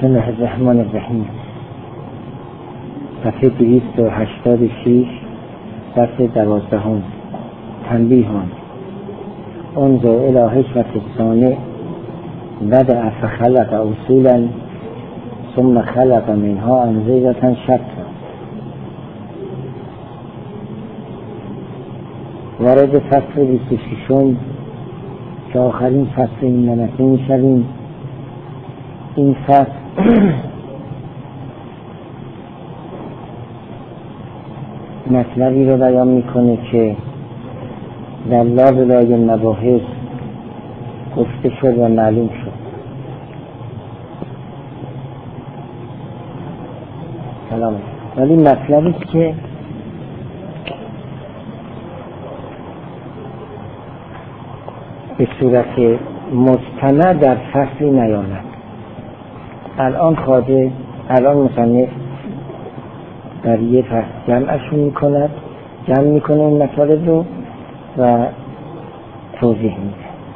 بسم الله الرحمن الرحیم. صفحه 286 درس 12. تنبیه انظر الی حکمت الصانع بدأ فخلق اصولا ثم خلق منها انظمة شتى. وارد فصل 26 که آخرین فصل این نمته میشویم. این فصل مطلبی رو بیان میکنه که در لابلای مباحث گفته شد و معلوم شد. سلام. ولی مطلبی که به صورت مجتمع در فصلی نیامد. الان مصنف در یه فصل جمع میکنه این مطالب رو و توضیح میده.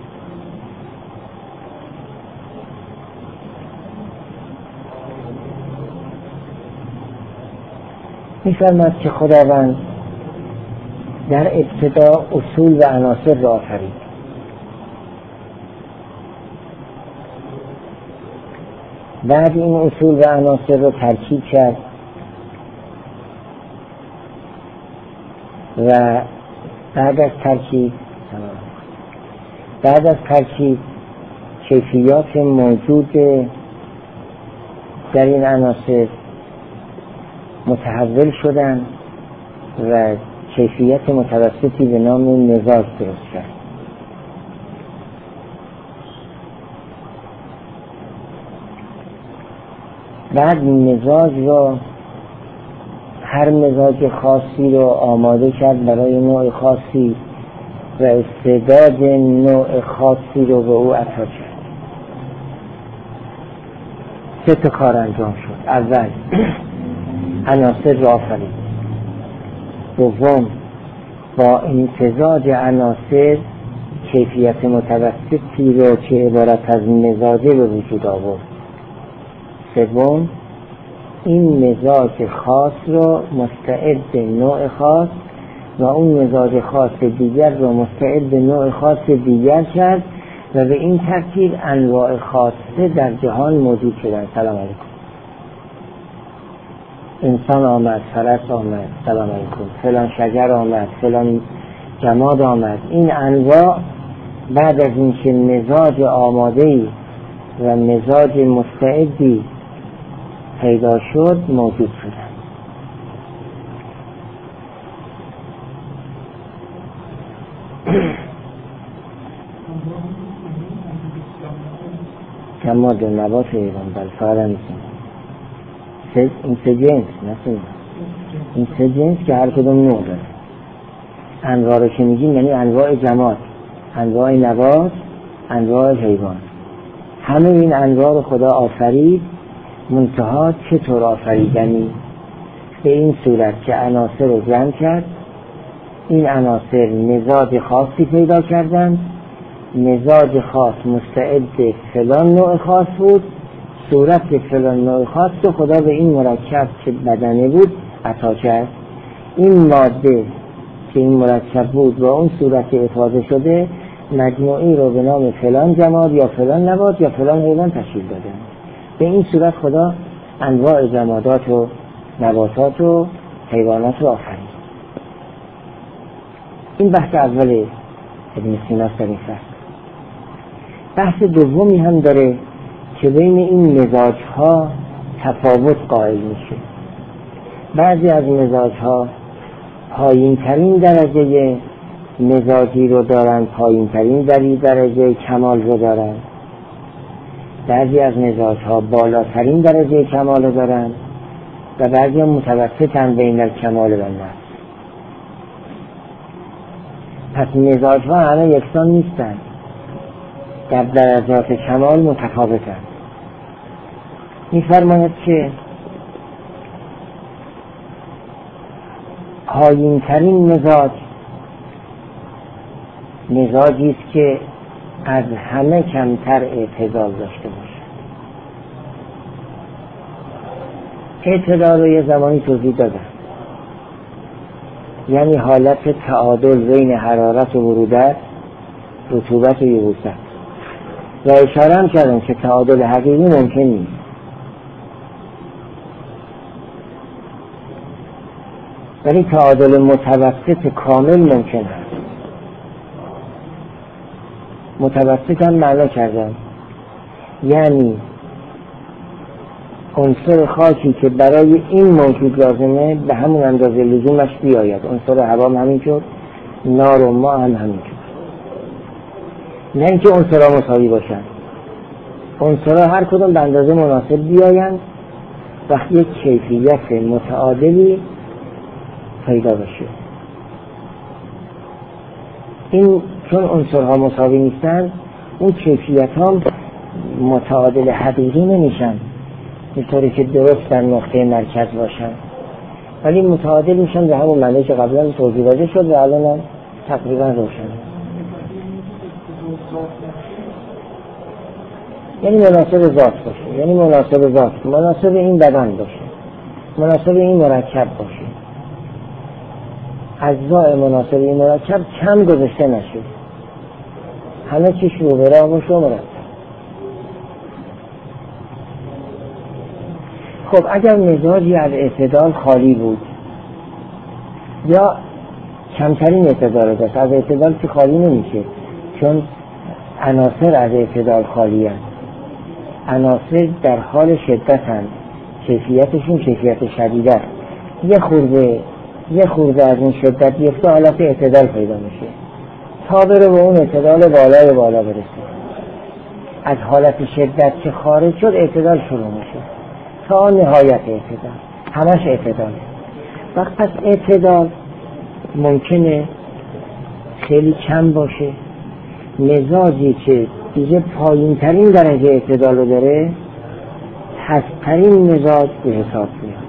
میفرماید که خداوند در ابتدا اصول و عناصر را آفرید. بعد این اصول و عناصر رو ترکیب کرد و بعد از ترکیب کیفیات موجود در این عناصر متحول شدن و کیفیت متوسطی به نام مزاج درست کرد. بعد مزاج رو، هر مزاج خاصی رو آماده کرد برای نوع خاصی و استعداد نوع خاصی رو به او عطا کرد. 3 کار انجام شد. اول عناصر رو آفرید. دوم با امتزاج عناصر کیفیت متوسطی رو که عبارت از مزاجه به وجود آورد. سوم این مزاج خاص رو مستعد نوع خاص و اون مزاج خاص دیگر رو مستعد نوع خاص دیگر کرد و به این ترتیب انواع خاصه در جهان موجود شدن. سلام علیکم. انسان آمد، فرس آمد، سلام علیکم، فلان شجر آمد، فلان جماد آمد. این انواع بعد از اینکه مزاج آماده‌ای و مزاج مستعدی پیدا شد موجود شدن. جماد و نبات ایران بالفعلا نیستیم. این 3 جنس نسیم. این 3 جنس که هر کدوم نوع داره. انواع رو که میگیم یعنی انواع جماد، انواع نبات، انواع حیوان. همه این انواع رو خدا آفرید. منتها چطور آفریدنی؟ به این صورت که عناصر رو جمع کرد. این عناصر مزاج خاصی پیدا کردن. مزاج خاص مستعد فلان نوع خاص بود. صورت فلان نوع خاص رو خدا به این مرکب که بدنه بود عطا کرد. این ماده که این مرکب بود و اون صورت افاضه شده مجموعی رو به نام فلان جماد یا فلان نبات یا فلان حیوان تشکیل داده. به این صورت خدا انواع جمادات و نباتات و حیوانات رو آفرید. این بحث اول ابن سینا در این فصل. بحث دومی هم داره که بین این مزاج‌ها تفاوت قائل میشه. بعضی از مزاج‌ها پایین‌ترین درجه مزاجی رو دارن، پایین‌ترین درجه کمال رو دارن. بعضی از مزاج‌ها بالاترین درجه کمال رو دارن و بعضی هم متوسطن بین الکمال و النقص. پس مزاج‌ها همه یکسان نیستن، در درجات کمال متفاوتن. می‌فرماید که پایین‌ترین مزاجی است که از همه کمتر اعتدال داشته باشه. اعتدال رو یه زمانی توضیح دادم، یعنی حالت تعادل بین حرارت و برودت، رطوبت و یبوست، و اشاره هم کردم که تعادل حقیقی ممکن نیست. ولی تعادل متوسط کامل ممکن است. متوسط هم معنا کردم یعنی عنصر خاصی که برای این موجود لازمه به همون اندازه لزومش بیاید. عنصر هوا هم همینطور، نار و ماء هم همینطور. نه اینکه عنصرها مساوی باشن، عنصرها هر کدوم به اندازه مناسب بیایند وقتی یک کیفیت متعادلی پیدا بشه. این چون عنصرها مساوی نیستن، اون کیفیت ها متعادل حقیقی نمیشن اینطوری که درست در نقطه مرکز باشن، ولی متعادل میشن به همون معنی که قبلا توضیح داده شد و الان هم تقریبا روشن. یعنی مناسب ذات باشه، یعنی مناسب ذات، مناسب این بدن باشه، مناسب این مرکب باشه، اجزای مناسب این مرکب کم گذاشته نشه، همه چیش رو براه باشه و مرکب. خب اگر مزاجی از اعتدال خالی بود یا کمترین اعتدال داشت، از اعتدال که خالی نمیشه چون عناصر از اعتدال خالی هست، عناصر در حال شدت هست، کیفیتشون کیفیت شدیده است، یه خورده از این شدت یفته حالت اعتدال پیدا میشه تا بره به اون اعتدال بالا برسه. از حالت شدت که خارج شد اعتدال شروع میشه تا نهایت اعتدال، همش اعتدال. وقت پس اعتدال ممکنه خیلی کم باشه، مزاجی که دیگه پایین ترین درجه اعتدال رو داره پسترین مزاج به حساب میاد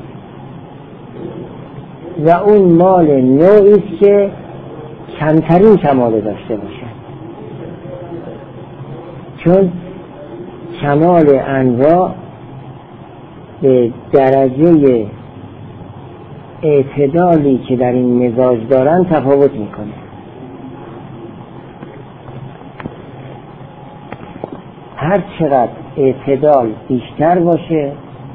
و اون مال نوعی است که کمترین کمال داشته باشه، چون کمال انواع به درجه اعتدالی که در این مزاج دارن تفاوت میکنه. هر چقدر اعتدال بیشتر باشه،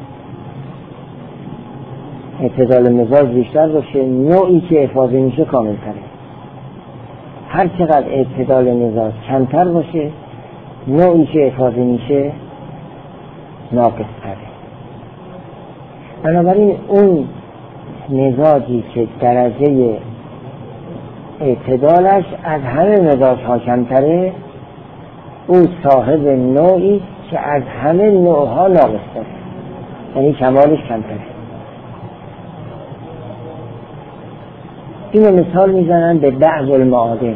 اعتدال مزاج بیشتر باشه، نوعی که افاضه میشه کامل تره. هر چقدر اعتدال مزاج کمتر باشه، نوعی که افاضه میشه ناقص تره. بنابراین اون مزاجی که درجه اعتدالش از همه مزاج ها کمتره، او صاحب نوعی که از همه نوعها ناقص داره، یعنی کمالش کمتره. اینو مثال میزنن به بعض المعادن.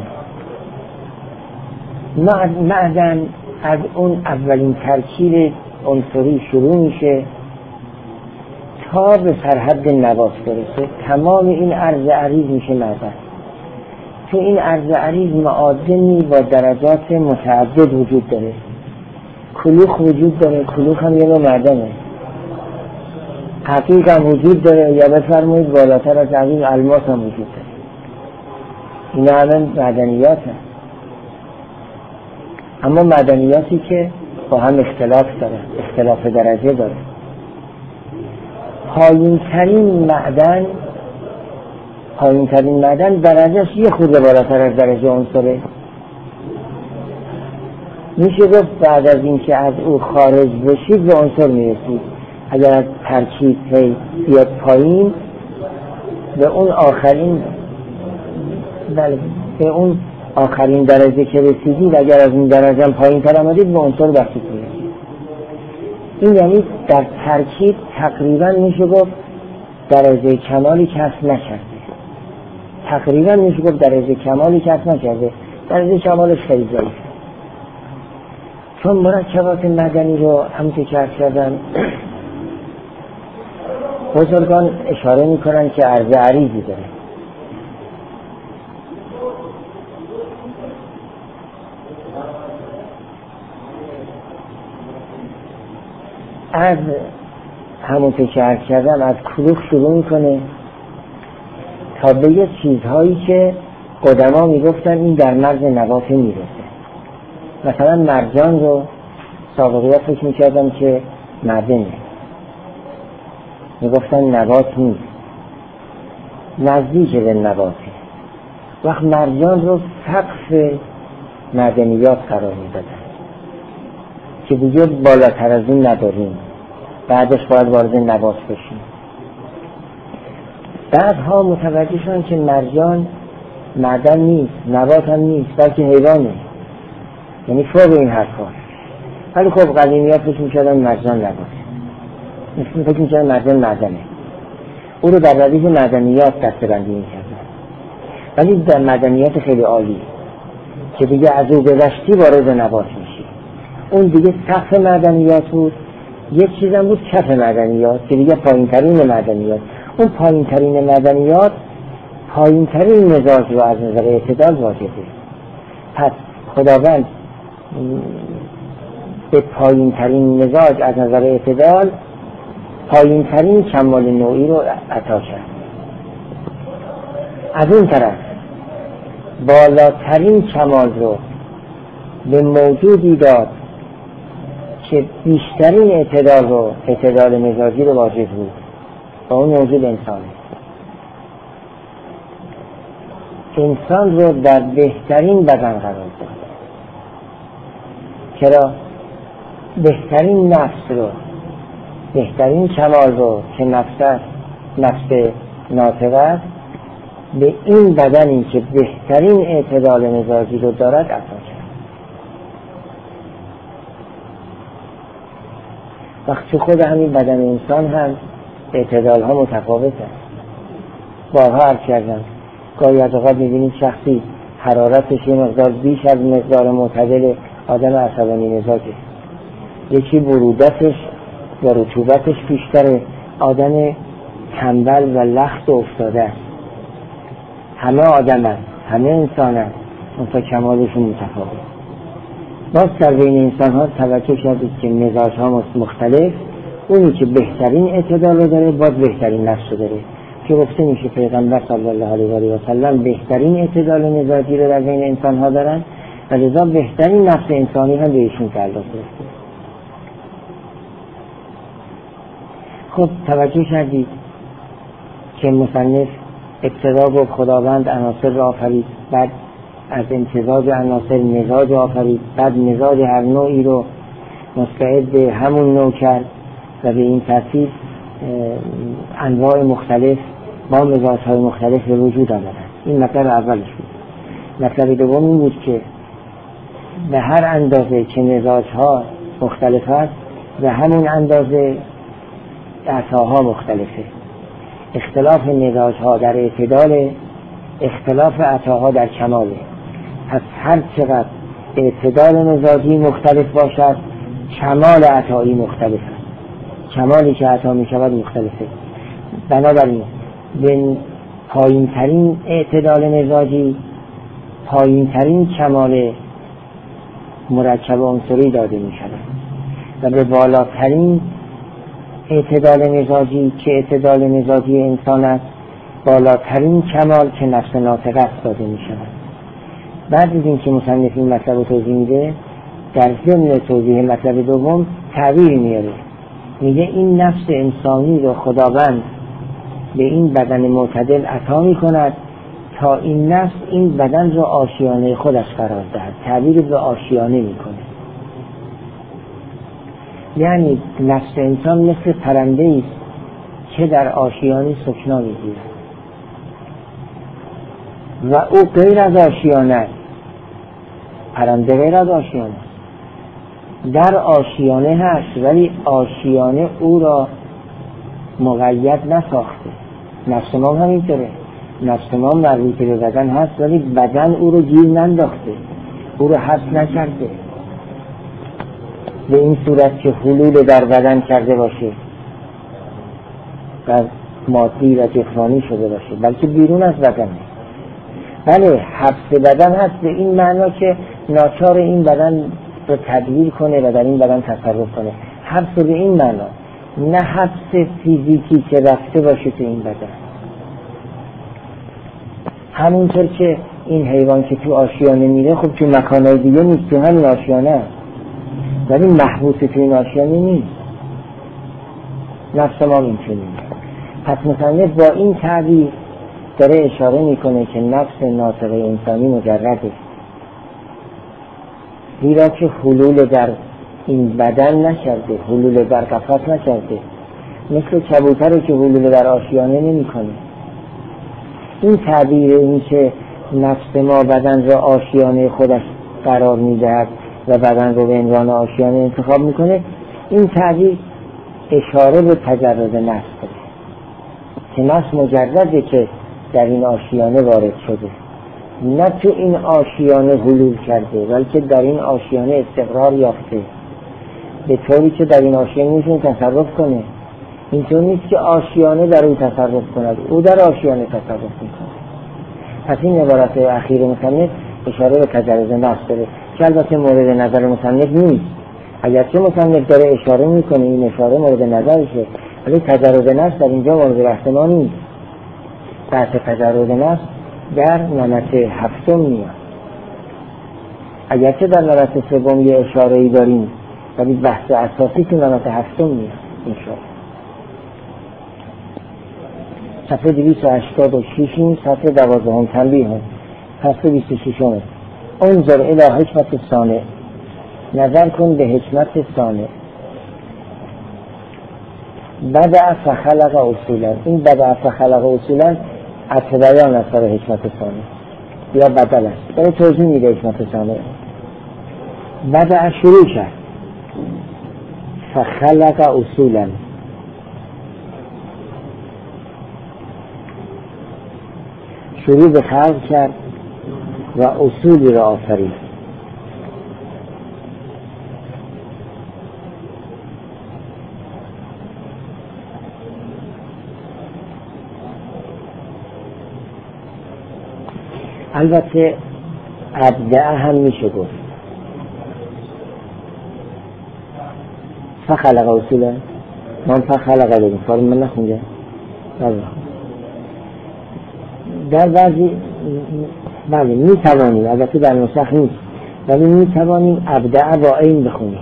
معدن از اون اولین ترکیب عنصری شروع میشه تا به سرحد نبات برسه، تمام این عرض عریض میشه معدن. تو این عرض عریض معادنی با درجات متعدد وجود داره. کلوخ وجود داره، کلوخ هم یه نوع معدنه. حقیق هم وجود داره، یا بفرمایید بالاتر از عظیم الماس هم وجود داره. اینا همه معدنیات هست، اما معدنیاتی که با هم اختلاف داره، اختلاف درجه داره. پایین ترین معدن درجهش یه خورده بالاتر از درجه عنصره. میشه گفت بعد از این که از او خارج بشید به عنصر میرسید. اگر از ترکیب بیاد پایین به اون آخرین درجه که رسیدید، اگر از این درجه پایین تر آمدید به عنصر بسیط میرسید. این یعنی در ترکیب تقریبا میشه گفت درجه کمالی کسب نکرده. تقریبا میشه گفت درجه کمالی کسب نکرده، درجه کمالش خیلی ضعیفه. چون مرکبات معدنی رو همونطور که عرض کردم بزرگان اشاره میکنن که عرض عریضی داره. همونطور که عرض کردم از کلوخ شروع میکنه تا به یه چیزهایی که قدما میگفتن این در مرز نبات میرسه. مثلا مرجان رو سابقیات فکر میکردم که معدنه، میگفتن نبات نیست، نزدیک به نباته. وقت مرجان رو سقف معدنیات قرار میدادن که دیگه بالاتر از این نداریم، بعدش باید وارد نبات بشیم. بعدها متوجه شدن که مرجان معدن نیست، نبات هم نیست، بلکه حیوانه، یعنی فوق این حرفا. ولی خب قدیمی‌ها فکر می‌کردن مرجان نباته، فکر می‌کردن مرجان معدنه، او رو در ردیف معدنیات دسته‌بندی می‌کردن. ولی در معدنیات خیلی عالی که دیگه از او گذشتی وارد نبات میشی. اون دیگه سقف معدنیات بود. یک چیزم بود کف معدنیات که دیگه پایین ترین معدنیات. اون پایین ترین معدنیات پایین ترین مزاج رو از نظر اعتدال واجده. پس خداوند به پایین ترین مزاج از نظر اعتدال پایین ترین کمال نوعی رو عطا کرد. از اون طرف بالاترین کمال رو به موجودی داد که بیشترین اعتدال مزاجی رو واجد بود و اون موجود انسانه. انسان رو در بهترین بدن قرار داد. چرا؟ بهترین نفس رو، بهترین کمال رو که نفس ناطقه است، به این بدنی که بهترین اعتدال مزاجی رو دارد عطا کرد. وقتی خود همین بدن انسان هم اعتدال ها متفاوت است. بارها عرض کردم گاهی از اوقات می‌بینید شخصی حرارتش یه مقدار بیش از مقدار معتدل آدم عصبانی مزاجه، یکی برودتش و رطوبتش بیشتره، آدم تنبل و لخت و افتاده است. همه آدم هست، همه انسان هست، اون کمالشون متفاوت. باز در بین انسان ها توجه کردید که مزاج ها مختلف، اونی که بهترین اعتدال رو داره باز بهترین نفس رو داره، که گفته میشه پیغمبر صلی الله علیه و سلم بهترین اعتدال مزاجی رو در بین انسان ها دارن و لذا بهترین نفس انسانی هم به ایشون تعلق داشته. خب توجه کردید که مصنف ابتدا گفت خداوند عناصر را آفرید، بعد از امتزاج عناصر مزاج آفرید، بعد مزاج هر نوعی رو مستعد به همون نوع کرد و به این ترتیب انواع مختلف با مزاج‌های مختلف به وجود آمدند. این مطلب اولش بود. مطلب دوم این بود که به هر اندازه که مزاج‌ها مختلف است و همون اندازه عطاها مختلفه. اختلاف مزاج‌ها در اعتدال، اختلاف عطاها در کماله. پس هر چقدر اعتدال مزاجی مختلف باشد کمال عطایی مختلف است. کمالی که عطا می شود مختلفه. بنابراین به پایین ترین اعتدال مزاجی پایین ترین کمال مرکب عنصری داده می شود و به بالاترین اعتدال مزاجی که اعتدال مزاجی انسان است بالاترین کمال که نفس ناطقه است داده می شود. بعد از این که مصنف این مطلب رو توضیح میده، در ضمن توضیح مطلب دوم تعبیر میاره، میگه این نفس انسانی رو خداوند به این بدن معتدل عطا میکند تا این نفس این بدن رو آشیانه خودش قرار دهد. تعبیر به آشیانه میکنه، یعنی نفس انسان مثل پرنده است که در آشیانه سکنا میگیرد و او غیر از آشیانه است. پرنده غیر از آشیانه در آشیانه هست ولی آشیانه او را مقید نساخته. نفس ما هم اینطوره، نفس ما مربوط به بدن هست ولی بدن او رو گیر ننداخته، او رو حبس نکرده به این صورت که حلول در بدن کرده باشه و مادی و جسمانی شده باشه، بلکه بیرون از بدنه. بله حبس بدن هست به این معنا که ناچار این بدن رو تدبیر کنه و در این بدن تصرف کنه. حبس به این معنا نه حبس فیزیکی که رفته باشه تو این بدن. همونطور که این حیوان که تو آشیانه میره خب تو مکانهای دیگه نیست، تو همین آشیانه هست، ولی محبوس تو این آشیانه نیست. نفس ما اینطوری. پس مصنف با این تعبیر داره اشاره میکنه که نفس ناطقه انسانی مجرده، زیرا که حلول در این بدن نکرده، حلول در قفس نکرده، مثل کبوتری که حلول در آشیانه نمیکنه. این تعبیر این که نفس ما بدن را آشیانه خودش قرار میدهد و بدن رو به عنوان آشیانه انتخاب میکنه، این تعبیر اشاره به تجرد نفس داره که نفس مجرده که در این آشیانه وارد شده، نه تو این آشیانه حلول کرده بلکه در این آشیانه استقرار یافته، به طوری که در این آشیانه میتونه تصرف کنه. اینطور نیست که آشیانه در او تصرف کند، او در آشیانه تصرف میکنه. پس این عبارت اخیر مصنف اشاره به تجرد نفس داره که البته مورد نظر مصنف نیست. اگرچه مصنف داره اشاره میکنه، این اشاره مورد نظرشه، ولی تجرد نفس در اینجا مورد بحث ما نیست. بحث تجرد نفس در نمط هفتم میاد. اگرچه در نمط سوم یه اشاره‌ای داریم، ولی بحث اساسی تو نمط هفتم میاد. انشاءالله صفحه 286 این صفحه 12 تنبیه هم فصل 26 هم. انظر الی حکمت صانع، نظر کن به حکمت صانع. بدع فخلق اصولا، این بدع فخلق اصولا اتبیان اثر حکمت صانع یا بدل است، برای توضیح میده حکمت صانع. بدع شروع کرد، فخلق اصولا، شروع به خلق کرد و اصولی را آفرید. البته ابدع هم میشه گفت. فخلق اصولا، من فخلق داریم فارم من نخونده در بعضی بله میتوانیم، البته در نسخ نیست، ولی میتوانیم ابدع با این بخونیم،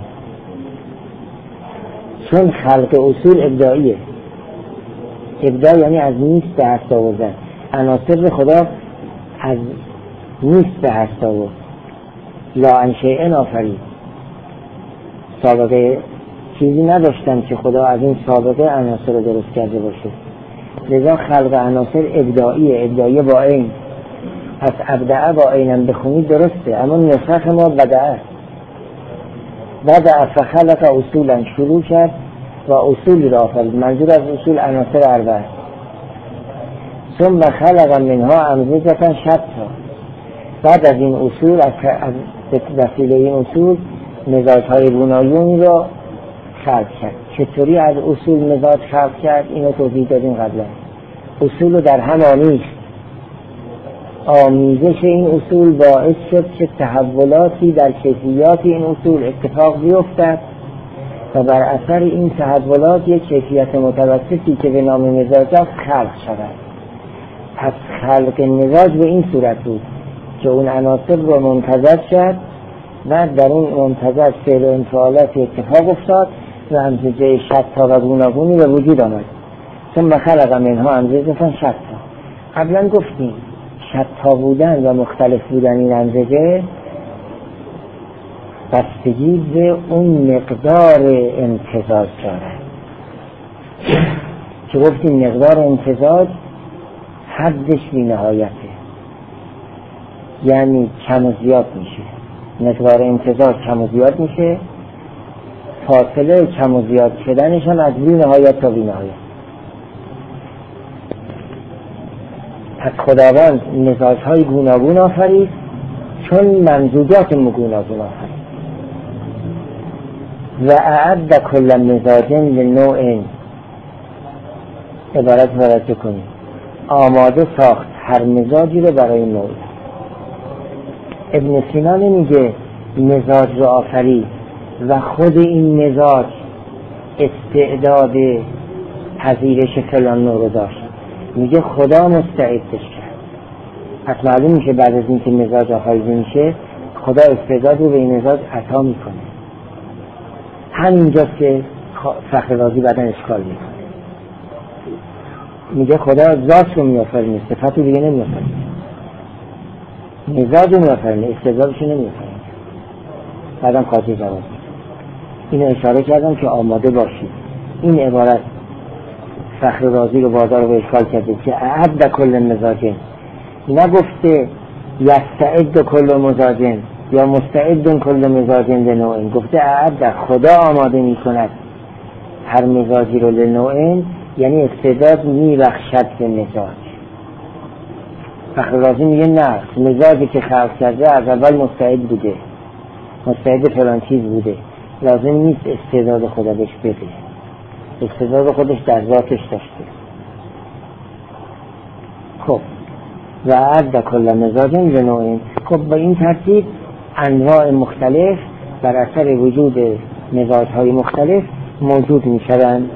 چون خلق اصول ابداعیه. ابداع یعنی از نیست به هست آوردن. عناصر خدا از نیست به هست آورد، لا عن شیء آفرید. سابقه چیزی نداشتن که خدا از این سابقه عناصر رو درست کرده باشه، لذا خلق عناصر ابداعیه، ابداعیه با این. پس ابدعه با اینم بخونید درسته، اما نسخ ما بدعه. بدعه فخلق اصولا، شروع کرد و اصولی را آفرید. منظور از اصول عناصر اربعه. ثم خلق منها امزجة شتى، بعد از این اصول از وسیله این اصول مزاج‌های گوناگونی را خلق کرد. چطوری از اصول مزاج خلق کرد؟ اینو توضیح دادیم قبلا. اصول رو در هم آمیخت، آمیزش این اصول باعث شد که تحولاتی در کیفیات این اصول اتفاق بیفتد و بر اثر این تحولات یک کیفیت متوسطی که به نام مزاجات خلق شود. پس خلق مزاج به این صورت بود که اون عناصر رو منتزج شد و در اون منتزج فعل و انفعالاتی اتفاق افتاد و امزجه شتا و گوناگونی به وجود آمد. ثم خلق منها امزجة شتا. قبلا گفتیم شتا بودن و مختلف بودن این امزجه بستگی به اون مقدار امتزاج دارد که گفتیم مقدار امتزاج حدش بی نهایته، یعنی کم و زیاد میشه. مقدار امتزاج کم و زیاد میشه، فاصله کم و زیاد شدنش هم از بی نهایت تا بی نهایت. پس خداوند مزاج‌های گوناگون آفرید چون ممزوجات گوناگون آفرید. و اعد کل مزاج لنوع، عبارت توجه کنید، آماده ساخت هر مزاجی رو برای نوع. ابن سینا میگه مزاج رو آفرید و خود این مزاج استعداد پذیرش فلان نوع داشت، میگه خدا مستعدش کرد. پس معلوم میشه بعد از اینکه مزاج آفریده میشه خدا استعداد رو به این مزاج عطا میکنه. همینجاست که فخررازی بعداً اشکال میکنه، میگه خدا ذات رو میآفرینه، صفت رو دیگه نمیآفرینه، مزاج رو میآفرینه، استعدادش رو نمیآفرینه. بعدم قاضی جواب میده. اینو اشاره کردم که آماده باشید. این عبارت فخررازی رو بازار رو به اشکال کرده که اعد کل مزاجن، نگفته یستعد کل مزاجن یا مستعد کل مزاجن لنوعین، گفته اعد، خدا آماده می کند هر مزاجی رو لنوعین، یعنی استعداد می بخشد به مزاج. فخررازی میگه نه، مزاجی که خلق کرده از اول مستعد بوده، مستعد فلان چیز بوده، لازم نیست استعداد خدا بهش بده، استعداد خودش در ذاتش داشته. خب و عد کل مزاج لنوعین. خب با این ترتیب انواع مختلف بر اثر وجود مزاج‌های مختلف موجود می‌شوند.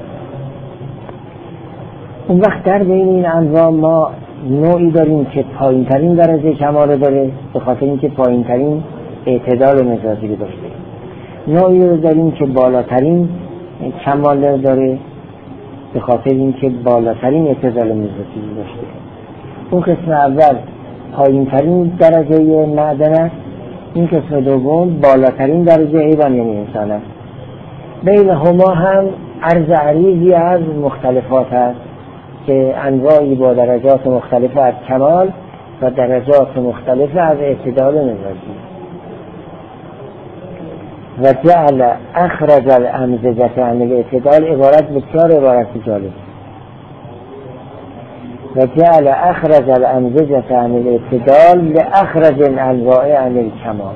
اون وقت در بین این انواع ما نوعی داریم که پایین‌ترین درجه کمال داره به خاطر اینکه پایین‌ترین اعتدال مزاجی رو داشته، نوعی رو داریم که بالاترین کمال داره به خاطر اینکه بالاترین اعتدال مزاجی رو داشته. اون قسم اول پایین‌ترین درجه معدن است، این قسم دوم بالاترین درجه حیوان یعنی انسان است. بین هما هم عرض عریضی از مختلفات هست که انواعی با درجات مختلف از کمال و درجات مختلف از اعتدال مزاجی. و جعل اخرج الامزجة عن الاعتدال عبارت بسیار عبارت جالب. و جعل اخرج الامزجة عن الاعتدال لاخرج الانواع عن الکمال.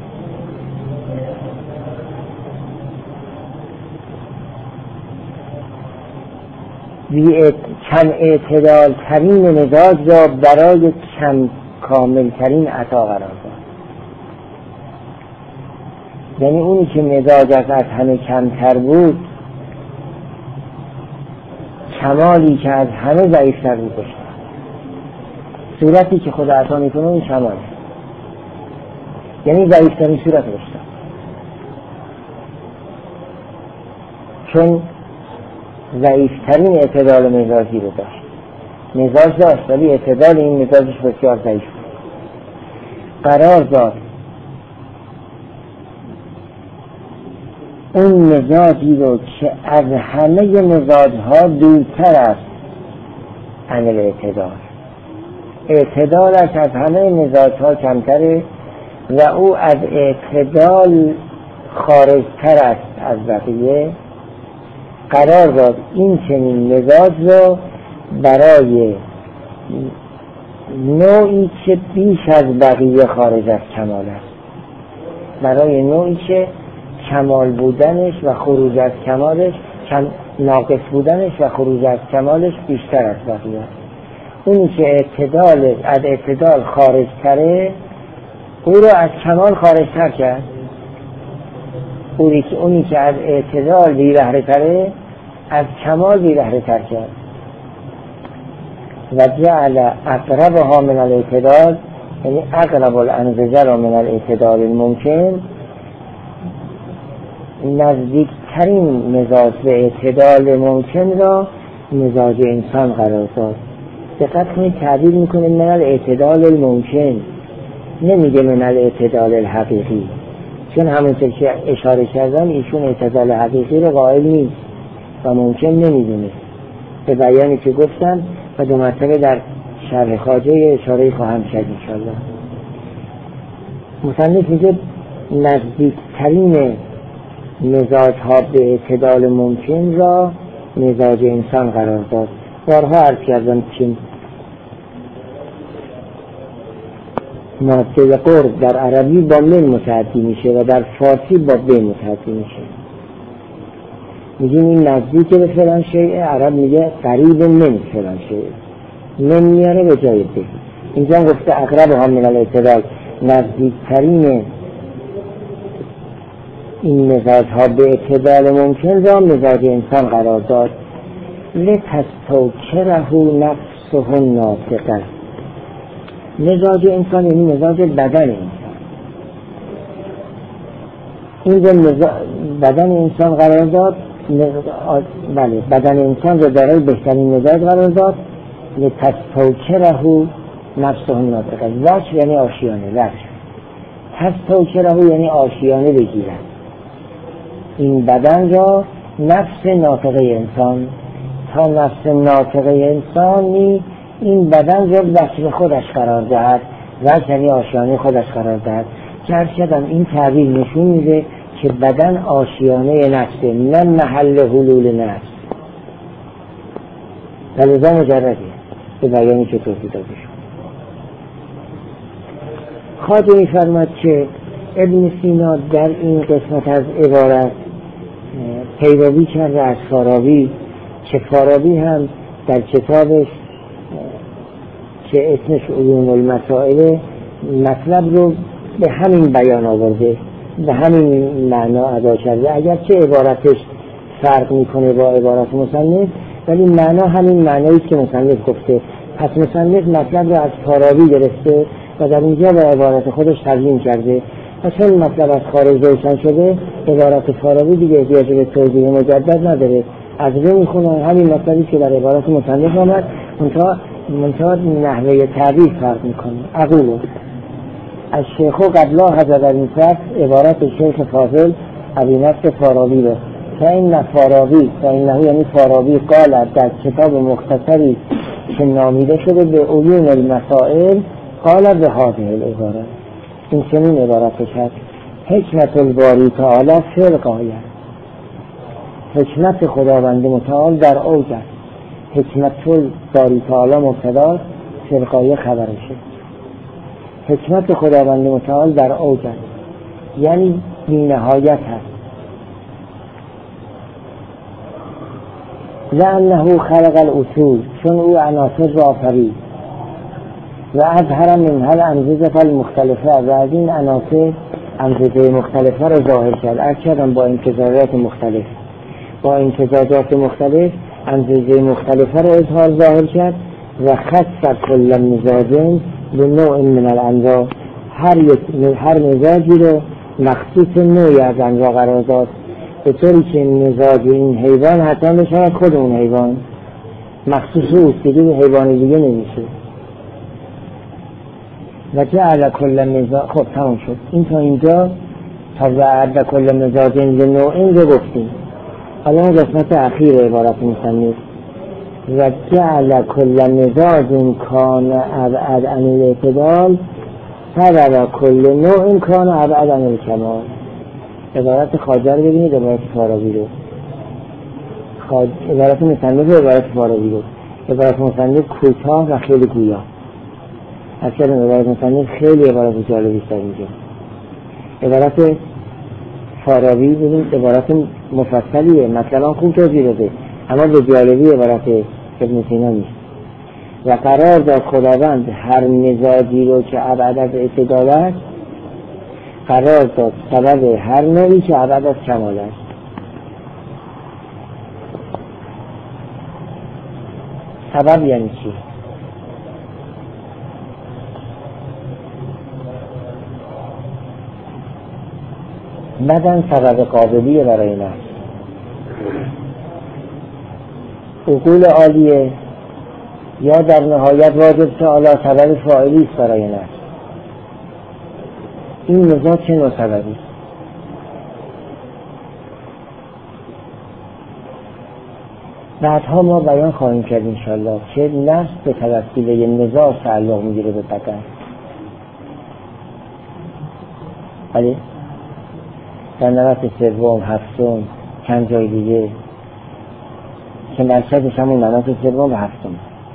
کم اعتدال ترین مزاج را برای کم کامل ترین عطا قرار داد. یعنی اونی که مزاجش از همه کمتر بود کمالی که از همه ضعیفتر بود داشت. صورتی که خدا عطا میکنه این کماله، یعنی ضعیفترین صورت داشت، چون ضعیفترین اعتدال مزاجی رو داشت. مزاج داشت ولی اعتدال این مزاجش بسیار ضعیف بود. قرار داد اون مزاجی رو که از همه مزاجها دورتر است عن الاعتدال، اعتدالش از همه مزاجها کمتره و او از اعتدال خارجتر است از بقیه. قرار داد این چنین مزاج رو برای نوعی که بیش از بقیه خارج از کمال است، برای نوعی که کمال بودنش و خروج از کمالش ناقص بودنش و خروج از کمالش بیشتر از بقیه است. اونی که از اعتدال خارج تره او رو از کمال خارج تر کرد، اونی که از اعتدال بی بهره تره از کمال بی بهره تر کرد. و جعل اقربها من الاعتدال، یعنی اقرب الانزجه را من الاعتدال الممکن، نزدیکترین مزاج به اعتدال ممکن را مزاج انسان قرار داد. دقت کنید تعبیر میکنه من الاعتدال الممکن، نمیگه من الاعتدال الحقیقی، چون همونطور که اشاره کردم ایشون اعتدال حقیقی رو قائل نیست و ممکن نمیدونه، به بیانی که گفتم و دو مرتبه در شرح خواجه اشاره خواهم کرد انشاءالله. مصنف میگه نزدیکترین مزاج ها به اعتدال ممکن را مزاج انسان قرار داد. بارها عرض کردم که ماده قرب در عربی با من متعدی میشه و در فارسی با ب متعدی میشه. میگیم این نزدیک به فلان شیء، عرب میگه قریب من فلان شیء، من میاره به جای ب. اینجا گفته اقرب هم من الاعتدال، نزدیکترین این مزاج ها به اعتدال ممکن را مزاج انسان قرار داد. لتستوکره نفسه ناطقه. مزاج انسان یعنی مزاج بدن انسان. این بدن انسان قرار داد، بله بدن انسان را دارای بهترین مزاج قرار داد. لتستوکره نفسه ناطقه. وجه یعنی آشیانه، وجه. تستوکره یعنی آشیانه بگیرد این بدن را نفس ناطقه انسان، تا نفس ناطقه انسانی این بدن را وجه خودش قرار دهد، وجه یعنی آشیانه خودش قرار دهد. که هرچقدر این تعبیر نشون میده که بدن آشیانه نفسه، نه محل حلول نفس. لذا مجرده به بیانی که توضیح داده شد. خواجه می‌فرماید که ابن سینا در این قسمت از عبارت پیروی کرده از فارابی، که فارابی هم در کتابش که اسمش علوم المسائل مطلب رو به همین بیان آورده، به همین معنا ادا کرده. اگرچه عبارتش فرق میکنه با عبارت مصنف، ولی معنا همین معنایی که مصنف گفته. پس مصنف مطلب رو از فارابی گرفته و در اینجا به عبارت خودش ترجمه کرده. و چون مطلب از خارج روشن شده، عبارت فارابی دیگه احتیاج به توضیح مجدد نداره. از رو میخونه همین مطلبی که در عبارت مصنف آمد، منتها نحوه تعبیر فرق میکنه. اقول از شیخ قبلا حضر این فرق عبارت شیخ فاضل ابی نصر فارابی رو که این فارابی و اینه یعنی فارابی قال در کتاب مختصری که نامیده شده به علوم المسائل قال به هذه العبارت. این چنین عبارتش هست: حکمت الباری تعالی فی الغایه. حکمت خداوند متعال در اوج است. حکمت الباری تعالی مبتدا، فی الغایه خبرشه. حکمت خداوند متعال در اوج است یعنی بی نهایت هست. لأنه خلق الاصول، چون او عناصر را آفرید و اظهر منها الانظمه المختلفه، و از این عناصر انظمه مختلفه را ظاهر کرد. اکثرا با امتزاجات مختلف، انظمه مختلفه را اظهار ظاهر کرد. و خص کل مزاج به نوع من الانواع، هر مزاجی رو مخصوص نوعی از انواع قرار داد، به طوری که مزاج این حیوان حتی بشود خود اون حیوان، مخصوص اوست، دیگه به حیوان دیگه نمیشه. و جعل کل مزاج، خب تمام شد این تا اینجا، تا وعد کل مزاج به نوعین رو گفتیم. الان قسمت اخیر عبارت مصنف: و جعل کل مزاج کان ابعد عن الاعتدال فبر کل نوع کان ابعد عن الکمال. عبارت خواجه رو ببینید، عبارت فارابی رو، عبارت مصنف و عبارت فارابی رو. عبارت مصنف کوتاه و خیلی گویا، اصلا عبارت مصنف خیلی عبارت جالبی است اینجا. عبارت فارابی ببینید عبارت مفصلیه، مثلا خوب توضیح داده، اما به جالبی عبارت ابن سینا نیست. و قرار داد خداوند هر مزاجی رو که ابعد از اعتدال است قرار داد سبب هر نوعی که ابعد از کمال است. سبب یعنی چی؟ بدن سبب قابلیه برای نفس، عقول عالیه، یا در نهایت واجب تعالی سبب فاعلی است برای نفس. این مزاج چه نوع سببی؟ بعدها ما بیان خواهیم کرد انشالله که نفس به توسیله مزاج تعلق میگیره به بدن. ولی در نوبت سوم، هفتم، چند جای دیگه که مرکزش همون نوبت سوم و هفتم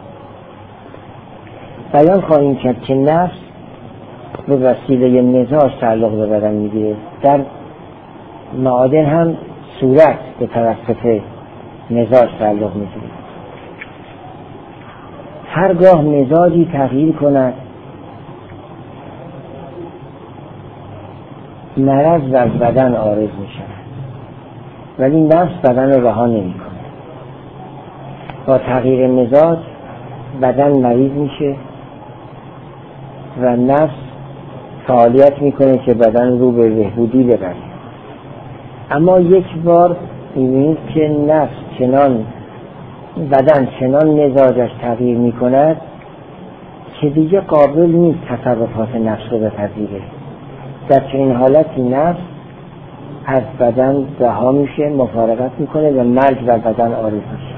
بیان خواهیم کرد که نفس به وسیله مزاج تعلق به بدن میگیره. در معادن هم صورت به توسط مزاج تعلق میگیره. هرگاه مزاجی تغییر کند مرض از بدن عارض می شود، ولی نفس بدن رو رها نمی کنه. با تغییر مزاج بدن مریض میشه و نفس فعالیت میکنه که بدن رو به بهبودی ببره. اما یک بار میبینید که نفس چنان بدن چنان مزاجش تغییر میکند که دیگه قابل نیست تصرفات نفس رو بپذیره. در چنین حالتی نفس از بدن رها میشه، مفارقت میکنه و مرگ بر بدن عارض میشه.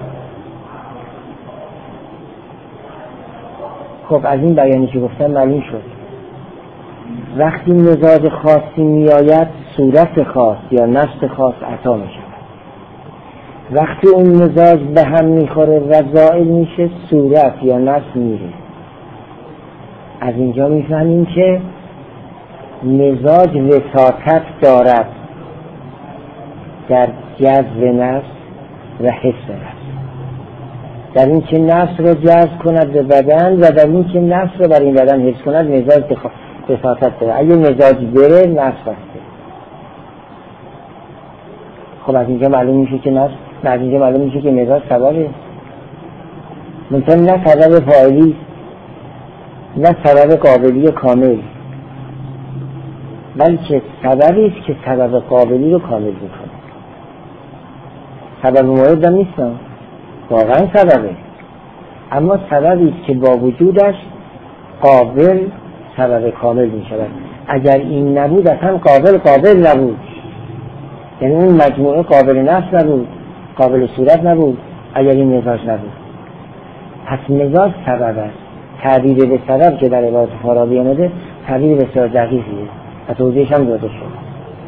خب از این بیانی که گفتم معلوم شد وقتی مزاج خاصی میآید صورت خاص یا نفس خاص عطا میشه. وقتی اون مزاج به هم میخوره و زائل میشه صورت یا نفس میره. از اینجا میفهمیم که مزاج وساطت دارد در جذب نفس و حس نفس، در این که نفس رو جذب کند به بدن و در این که نفس رو بر این بدن حس کند. مزاج وساطت داره. اگه مزاج بره نفس بسته. خب از اینجا معلوم میشه که نفس، از اینجا معلوم میشه که مزاج سببه، منتها نه سبب فاعلی نه سبب قابلی کامل، بلکه سببی است که سبب قابلی رو کامل میکنه. سبب مورد هم نیستم، واقعا سببه، اما سببی است که با وجودش قابل سبب کامل میشود. اگر این نبود اصلا قابل نبود، یعنی اون مجموعه قابل نفس نبود، قابل صورت نبود اگر این مزاج نبود. پس مزاج سبب است. تعبیر به سبب که در عبارت فارابی آمده تعبیر بسیار دقیقیه و توضیحش هم داده شد.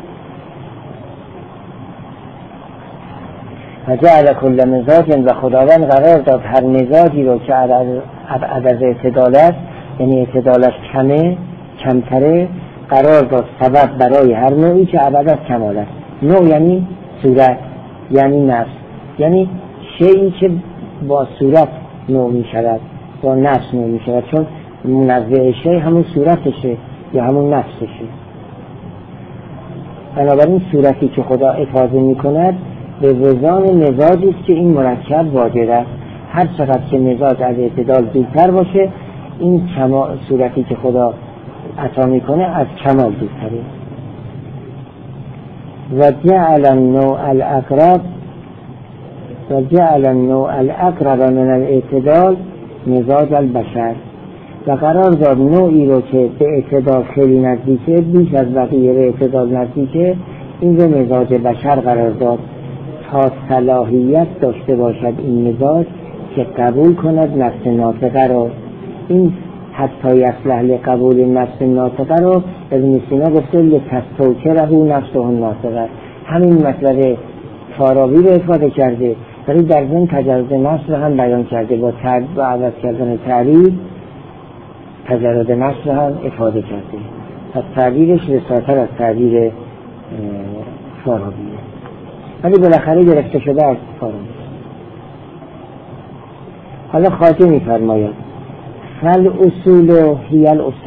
و جعل کل مزاج و خداوند قرار داد هر مزاجی رو که عدد اعتدال است، یعنی اعتدالش کمتره، قرار داد سبب برای هر نوعی که عدد کمال است. نوع یعنی صورت، یعنی نفس، یعنی شیئی که با صورت نوع می شود، با نفس نوع می شود، چون منوع شی همون صورتشه یا همون نفسشه. بنابراین صورتی که خدا افاضه می کند به وزان مزاجی است که این مرکب واجد است. هر چقدر که مزاج از اعتدال دورتر باشه این صورتی که خدا عطا میکنه از کمال دورتره. و جعل النوع الاقرب من الاعتدال مزاج البشر، و قرار داد نوعی رو که به اعتدال خیلی نزدیکه، بیش از بقیه به اعتدال نزدیکه، این رو مزاج بشر قرار داد تا صلاحیت داشته باشد این مزاج که قبول کند نفس ناطقه رو. این حتی یصلح لقبول نفس ناطقه رو ابن سینا گفته لتستوکره نفسه الناطقه. همین مطلب فارابی رو افاده کرده ولی در ضمن تجرد نفس رو هم بیان کرده، با عوض کردن تعریف تجرد نفس رو هم افاده کرده. پس تعبیرش رساتر از تعبیر فارابیه، ولی بالاخره گرفته شده از فارابی. حالا خواجه می‌فرماید فل اصول هی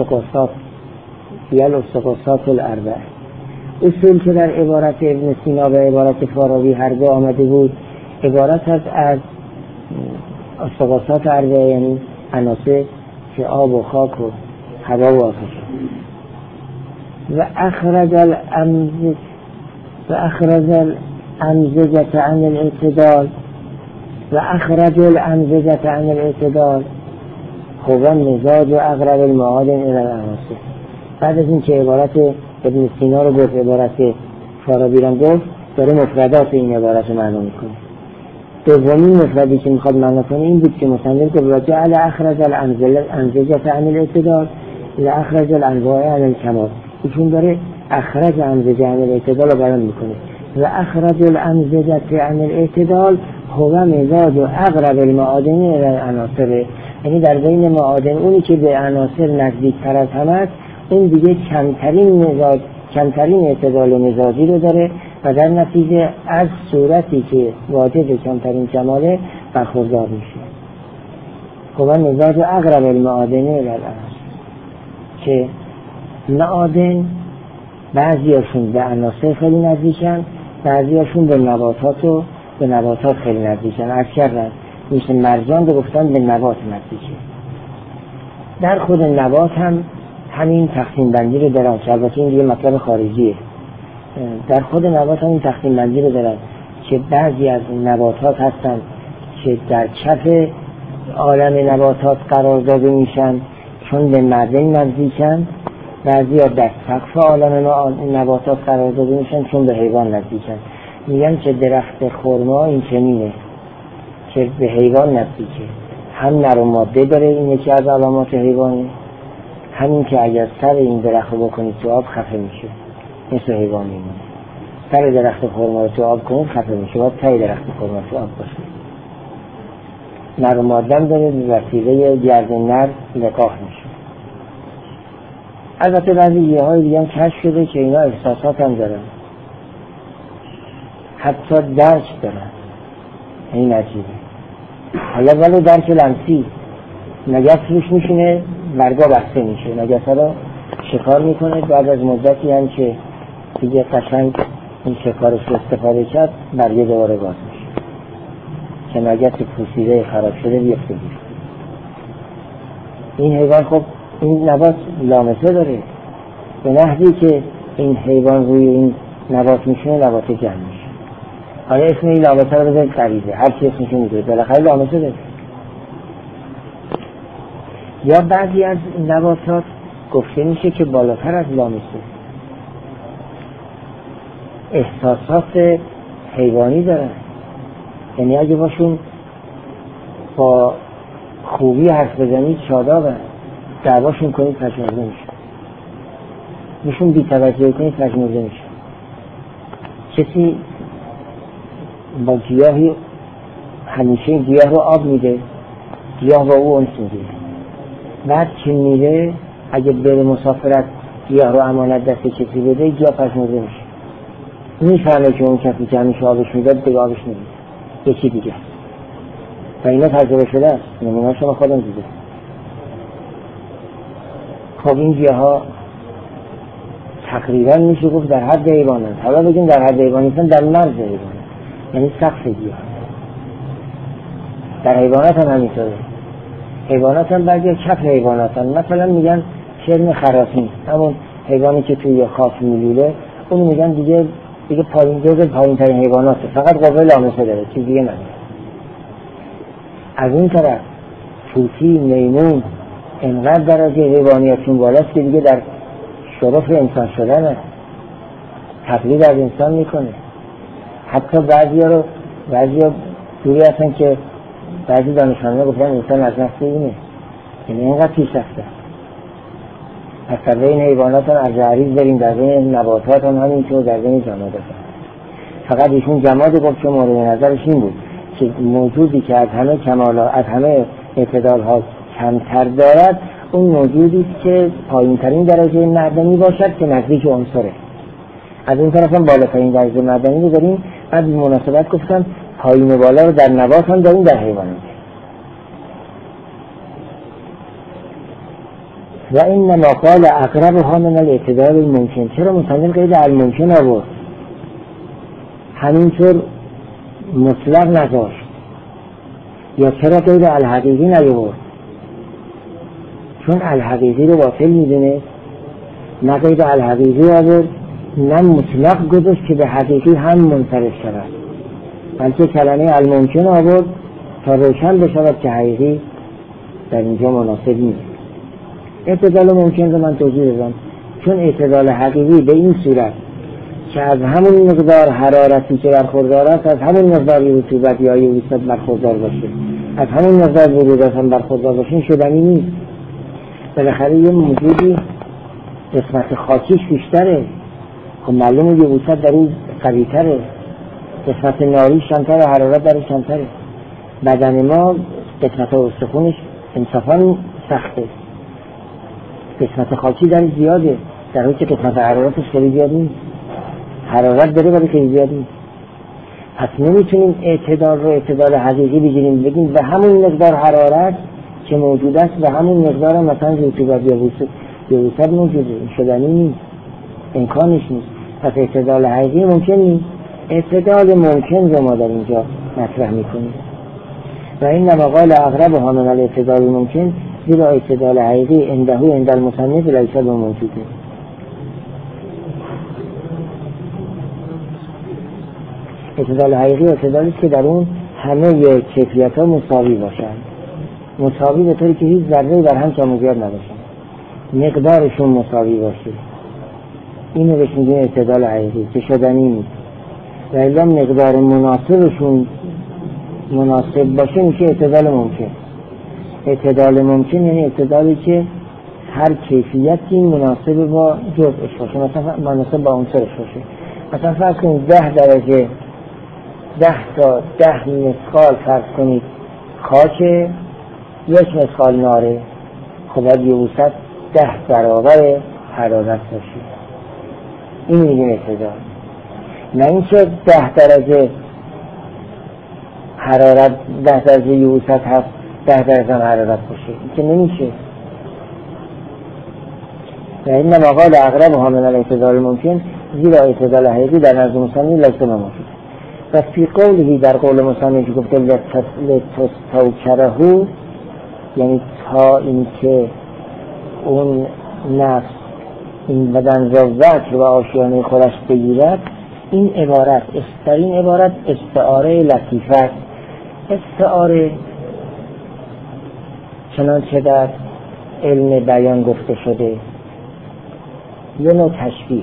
الاستقاصات الاربعه. اصول که در عبارت ابن سینا و عبارت فارابی هر دو آمده بود عبارت از استقاصات اربعه، یعنی عناصر که آب و خاک و هوا و آتش. و اخرج الامزجة عن الاعتدال هو مزاج اقرب المعادن الى العناصر. بعد از این که عبارت ابن سینا رو گفت، عبارت فارابی رو گفت، داره مفردات این عبارت معلوم میکنه. دومین مفردی که میخواد معلوم کنه این بود که مصنف گفت و جعل اخرج الامزجة عن الاعتدال لاخرج الانواع عن الکمال. ایشون داره اخرج امزجة عن الاعتدال رو بیان میکنه و اخرج الامزجة عن الاعتدال هو مزاج اقرب المعادن الى العناصر، یعنی در بین معادن اونی که به عناصر نزدیکتر از همه است، اون دیگه کمترین اعتدال مزاجی رو داره و در نتیجه از صورتی که واجد کمترین کماله برخوردار میشه. هو مزاج اقرب المعادن الى العناصر، که معادن بعضیاشون به عناصر خیلی نزدیکن، بعضیاشون به نباتات خیلی نزدیکن. عرض کردن مثل مرجان رو گفتن به نبات نزدیکه. در خود نبات هم همین تقسیم بندی رو دارن، البته این دیگه مطلب خارجیه. در خود نبات هم این تقسیم بندی رو دارن که بعضی از نباتات هستن که در کف عالم نباتات قرار داده میشن چون به معدن نزدیکن، بعضی ها در سقف عالم نباتات قرار داده میشن چون به حیوان نزدیکن. میگن که درخت خرما این چنینه که به حیوان نزدیکه، هم نر و ماده داره، این یکی از علامات حیوانه، همین که اگر سر این درخت رو بکنید تو آب خفه میشه، مثل حیوان میمونه. سر درخت خرما رو تو آب کنید خفه میشه، باید تای درخت خرما تو آب باشه. نر و ماده داره، به وسیله گرد نر لقاح میشه. البته بعضی گیاهای دیگه هم کشف شده که اینا احساسات هم دارن، حتی درک دارن. این عجیبه. حالا ولو درک لمسی، نگهت روش میشینه، برگا بسته میشه، نگهت رو شکار میکنه، بعد از مدتی هم که دیگه قشنگ این شکارش رو استفاده کرد برگه دوباره باز میشه که نگهت پوسیده خراب شده بیفته بیشه. این حیوان خب این نبات لامسه داره، به نحوی که این حیوان روی این نبات میشونه نبات جمع میشه. حالا اسم این لامسه رو بذارید غریزه، هر چی اسمشون میذاره بالاخره لامسه داره. یا بعضی از نباتات گفته میشه که بالاتر از لامسه احساسات حیوانی دارن، یعنی اگه باشون با خوبی حرف بزنید شادابن، دعواشون کنید پشمرده میشه، بهشون بی‌توجهی کنید پشمرده میشه. کسی با گیاهی همیشه گیاه رو آب میده، گیاه با او انس میگیره، بعد که میره اگه بره مسافرت گیاه رو امانت دست کسی بده، گیاه پشمرده میشه، میفهمه که اون کسی که همیشه آبش میداد دیگه آبش نمیده، یکی دیگه. و اینا تجربه شده است، نمونه شما خودم دیده. خب این گیاه ها تقریبا میشه گفت در حد حیوانات. حالا بگیم در حد حیوانات، در مرز حیوانات، یعنی سقف گیاه. در حیوانات هم همینطوره. حیوانات هم بعضی کف حیوانات هم، مثلا میگن شرم خراسین، همون حیوانی که توی خاک میلوله، اون میگن دیگه پایین ترین حیواناته، فقط قوه لامسه داره، چیز دیگه نداره. از این طرف طوطی، میمون انقدر درجه حیوانیتشون بالاست که دیگه در شرف انسان شدنه، تقلید از انسان میکنه. حتی بعضیا دوری هستن که بعضی دانشمندان گفتن انسان از نفس اینه، یعنی اینقدر پیش رفته. از در بین حیوانات هم از عریض داریم، در بین نباتات هم همینطور، در بین جمادات هم. فقط ایشون جماد گفت که مورد نظرش این بود که موجودی که از همه کمالات، از همه اعتدال ها کمتر دارد، اون موجودی که پایین ترین درجه معدنی باشد که نزدیک عنصره. از این طرف هم بالاترین درجه معدنی رو داریم. بعد به مناسبت گفتم پایین و بالا رو در نبات هم داریم، در حیوانات. و اینما قال اقربها من الاعتدال الممکن. چرا مصنف قید الممکن آورد؟ همینطور مطلق نذاشت. یا چرا قید الحقیقی نیاورد؟ چون الحقیقی رو باطل میدونه، نه قید الحقیقی آورد، نه مطلق گذاشت که به حقیقی هم منصرف شود، بلکه کلمه الممکن آورد تا روشن بشود که حقیقی در اینجا مناسب نیست. اعتدال ممکن رو من توضیح دادم، چون اعتدال حقیقی به این صورت که از همون مقدار حرارتی که برخوردار است، از همون مقدار رطوبت یا یبوست برخوردار باشه، از همون مقدار برودت هم برخوردار باشه، این شدنی نیست. بالاخره یه موجودی قسمت خاکیش بیشتره، خب معلومه یبوست در این قوی‌تره، قسمت ناریش کمتره، حرارت درش کمتره. بدن ما قسمت استخونش انصافاً سخته، قسمت خاکی در زیاده، در حالی که قسمت حرارتش خیلی زیاد نیست. حرارت داره ولی خیلی زیاد نیست. پس نمیتونیم اعتدال رو اعتدال حقیقی بگیریم، بگیم به همون مقدار حرارت که موجود است و همون مقدار مثلا رطوبت یا یبوست موجوده. این شدنی نیست. امکانش نیست. پس اعتدال حقیقی ممکن نیست. اعتدال ممکن رو ما در اینجا مطرح میکنیم. و این قال اقربها من الاعتدال ممکن، زیرا اعتدال حقیقی عند المصنف لیس بموجوده. اعتدال حقیقی اعتدالی که در اون همه کیفیت ها مساوی باشند، مساوی به طوری که هیچ ذره بر هم کم و زیاد نباشند، مقدارشون مساوی باشه. اینو بهش میگیم اعتدال حقیقی که شدنی نیست. و الا مقدار مناسبشون مناسب باشه میشه اعتدال ممکن. اعتدال ممکن یعنی اعتدالی که هر کیفیتی مناسب با جزءش باشه، مثلا مناسب با عنصرش باشه. مثلا فرض کنید 10 درجه 10 تا 10 مثقال فرض کنید خاک، 1 مثقال ناره، خب باید یوست 10 برابر حرارت باشه. این میگیم اعتدال. نه اینکه 10 درجه حرارت 10 درجه یوست هست 10 درجه حرارت باشه، این که نمیشه. و این قال اقربها من الاعتدال ممکن، زیرا اعتدال حقیقی در نزد مصنف لیس موجود. و فی قوله در قول مصنف گفته لتستوکره، یعنی تا اینکه اون نفس این بدن را وجه و آشیانه خودش بگیرد. این عبارت این عبارت استعاره لطیفه. استعاره چنانچه در علم بیان گفته شده یه نوع تشبیه،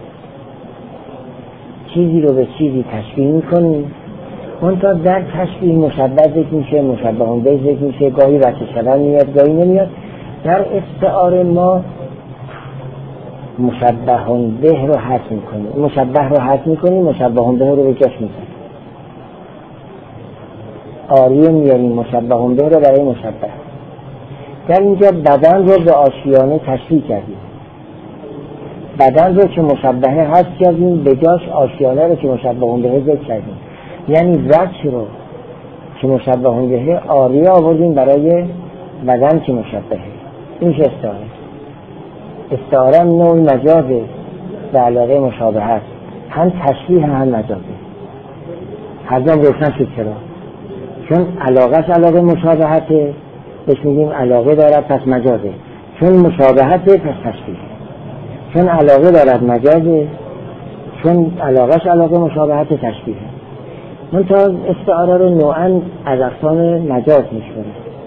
چیزی رو به چیزی تشبیه میکنی، منتها در تشبیه مشبه ذکر میشه، مشبه به ذکر میشه، گاهی بچه شدن میاد گاهی نمیاد. در استعاره ما مشبه به رو حذف میکنیم، مشبه رو حذف میکنیم، مشبه به رو به جاش میکنیم، آریه میاریم مشبه به رو برای مشبه. در اینجا بدن رو به آشیانه تشبیه کردیم، بدن رو که مشبه حذف کردیم، به جاش آشیانه رو که مشبه به ذکر کردیم. یعنی وجه رو که مشبه به آریه آوردیم برای بدن که مشبهه. این که استعاره نوع مجازه به علاقه مشابهت، هم تشبیه هم مجازه. هر جام روشن شد چرا؟ چون علاقهش علاقه مشابهته بهش میگیم علاقه دارد پس مجازه، چون مشابهته پس تشبیه، چون علاقه دارد مجازه، چون علاقهش علاقه مشابهت تشبیه. من تا استعاره رو نوعاً از اقسام مجاز میشونه،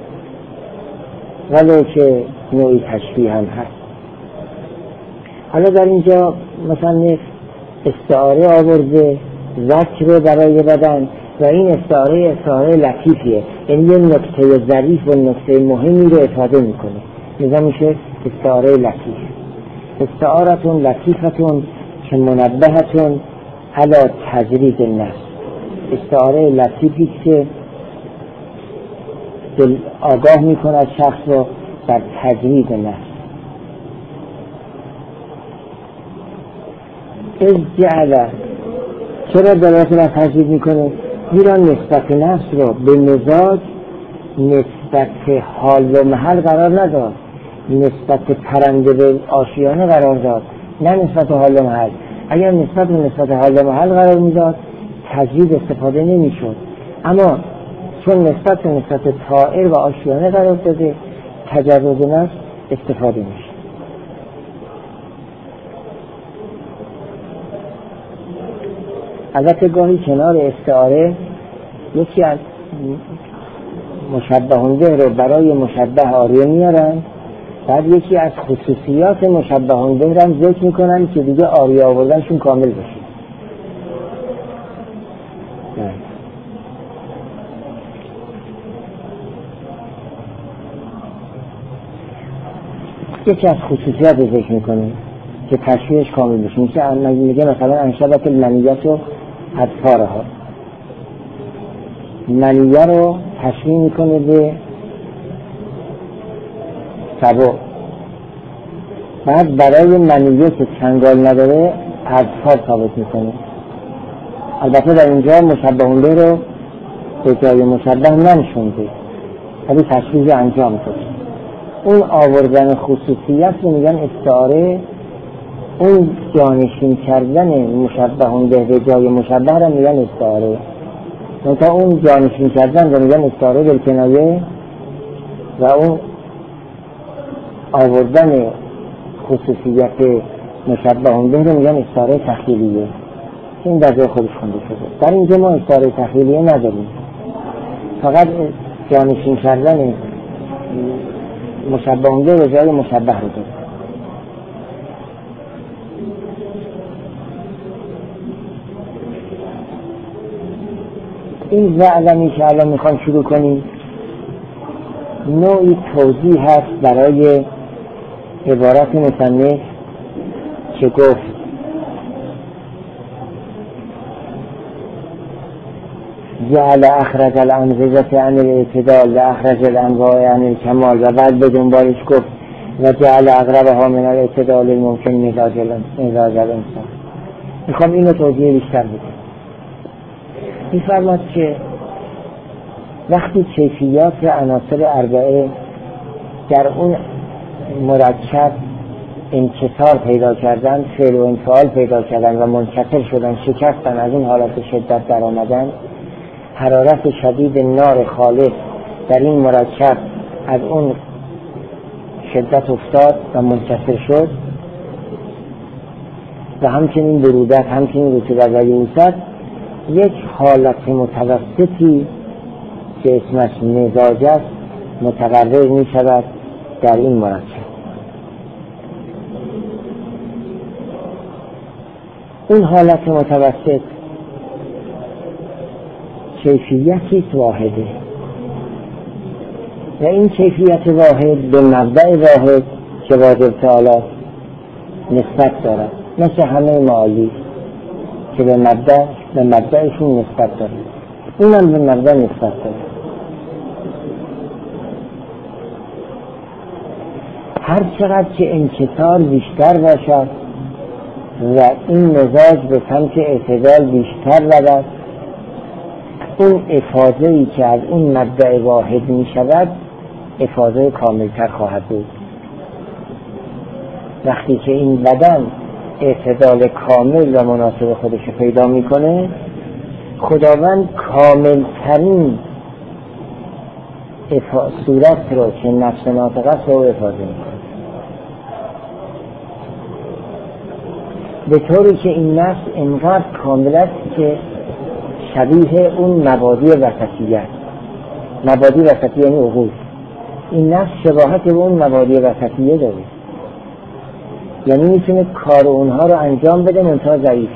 ولو که نوعی تشبیه هم هست. حالا در اینجا مثلا استعاره آورده ذکر برای بدن و این استعاره لطیفیه، یعنی یه نکته ظریف و نکته مهمی رو افاده میکنه، لذا میشه استعاره لطیف. استعارتون لطیفتون که منبهتون علی تجرید النفس، استعاره لطیفی که دل آگاه میکنه از شخص رو در تجرید نفس. از جعله چرا دلالت بر تجرید میکنه؟ زیرا نسبت نفس رو به مزاج نسبت حال و محل قرار نداد، نسبت پرنده به آشیانه قرار داد، نه نسبت حال و محل. اگر نسبت حال و محل قرار میداد تجرید استفاده نمیشد، اما چون نسبت طائر و آشیانه قرار داده تجرد نفس استفاده میشه. البته گاهی کنار استعاره یکی از مشبه به رو برای مشبه آریه میارن، بعد یکی از خصوصیات مشبه به رو هم ذکر میکنن که دیگه آریه آوردنشون کامل بشه. یکی از خصوصیات رو ذکر میکنه که تشریحش کامل بشه. میگه مثلا انشبت المنیت و اطفارها، منیه رو تشریح میکنه به سبع، بعد برای منیه که چنگال نداره اطفار ثابت میکنه. البته در اینجا مشبه به رو به جای مشبه ننشونده، ولی تشریح انجام کنه. اون آوردن خصوصیت رو میگن استعاره اون جانشین کردن مشبه به جای مشبه را میگن استعاره. تا اون جانشین کردن رو میگن استعاره بالکنایه و اون آوردن خصوصیت مشبه به رو میگن استعاره تخیلیه. این در جای خودش خونده شده. در اینجا ما استعاره تخیلیه نداریم، فقط جانشین کردن مشبه به جای مشبه رو داریم. این وعلمی که الان میخوام شروع کنیم نوعی توضیح هست برای عبارت مصنف که گفت جعل اخرج الانزجة عن الاعتدال و اخرج الانواع عن الکمال و بعد به دنبالش گفت و جعل اقربها من الاعتدال الممکن مزاج الانسان. میخوام اینو توضیح بیشتر بدم. میفرماد که وقتی کیفیات عناصر اربعه در اون مرکب انکسار پیدا کردن، فعل و انفعال پیدا کردن و منکسر شدن، شکستن، از این حالت شدت در آمدن، حرارت شدید نار خالص در این مرکب از اون شدت افتاد و منکسر شد و همچنین برودت، همچنین رطوبت و یبوست، یک حالت متوسطی که اسمش مزاج است متقرر می شود در این مرکب. این حالت متوسط کیفیتی واحده و این کیفیت واحد به مبدأ واحد که واجب تعالی نسبت دارد، مثل همه معالی که به مبدأشون نسبت دارد، اونم به مبدأ نسبت دارد. هر چقدر که انکسار بیشتر باشد و این مزاج به سمت اعتدال بیشتر رود، اون افاضه‌ای که از اون مبدأ واحد می شود افاضه کاملتر خواهد بود. وقتی که این بدن اعتدال کامل و مناسب خودش پیدا میکنه، خداوند کاملترین صورت رو که نفس ناطقه است رو افاضه میکنه، به طوری که این نفس انقدر کامل است که شبیه اون مبادی وسطیه است. مبادی وسطیه یعنی عقول. این نفس شباهت به اون مبادی وسطیه داره، یعنی میتونه کار اونها رو انجام بده منتها ضعیف.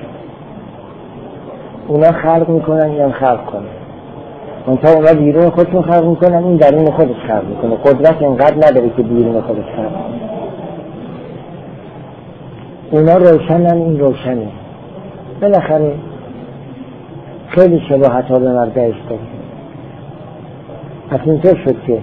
اونا خلق میکنن یا خلق کنن، منتها اونا بیرون خودشون خلق میکنن، این درون خودش خلق میکنه. قدرت انقدر نداره که بیرون خودش خلق کنه. اونا روشنن، این روشنه. بالاخره خیلی شباهت ها به مبدأش داره. پس اینطور شد که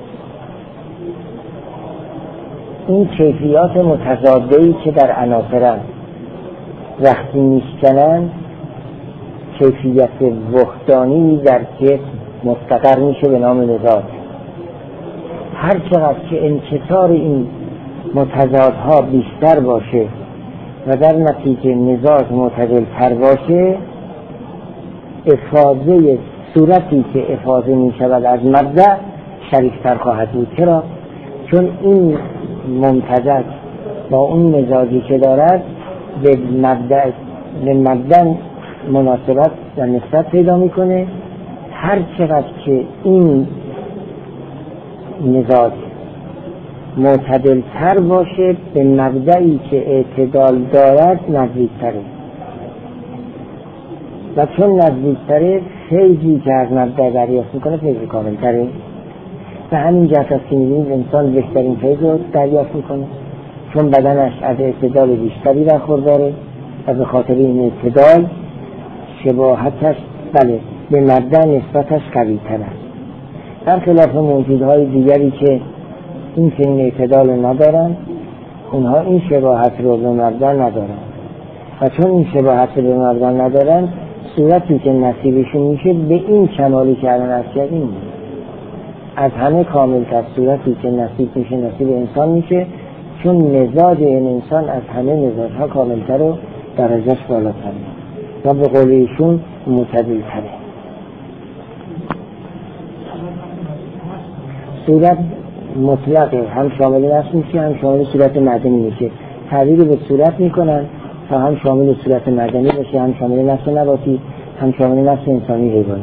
این کیفیات متضاده‌ای که در عناصرن وقتی میشکنن کیفیت وحدانی در جسم مستقر میشه به نام مزاج. هر چقدر که انکسار این متضادها بیشتر باشه و در نتیجه مزاج معتدل‌تر باشه، افاضه صورتی که افاضه می شود از مبدأ شریفتر خواهد بود. چرا؟ چون این ممتزج با اون مزاجی که دارد به مبدأ مناسبت و نسبت پیدا میکنه. هر چقدر که این مزاج معتدل‌تر باشه به مبدأی که اعتدال دارد نزدیک‌تره، و چون نزدیک‌تره فیضی که از مبدأ دریافت میکنه فیض کامل‌تره. و همین جهت است که می‌بینید انسان بهترین فیض رو دریافت میکنه، چون بدنش از اعتدال بیشتری برخورداره و به خاطر این اعتدال شباهتش به مبدأ نسبتش قوی‌تر است، در خلاف موجودهای دیگری که این چنین اعتدال ندارن. اونها این شباهت رو به مبدأ ندارن و چون این شباهت رو به مبدأ ندارن، صورتی که نصیبشون میشه به این کمالی که الان عرض کردیم، از همه کامل‌تر صورتی که نصیب میشه نصیب انسان میشه چون مزاج این انسان از همه مزاجها کاملتر و درجهش بالاتره و به قول ایشون معتدل‌تره. صورت مطلقه، هم شامل نفس میشه هم شامل صورت مدنی میشه. تعبیر به صورت میکنن تا هم شامل صورت مدنی باشه، هم شامل نفس نباتی، هم شامل نفس انسانی حیوانی.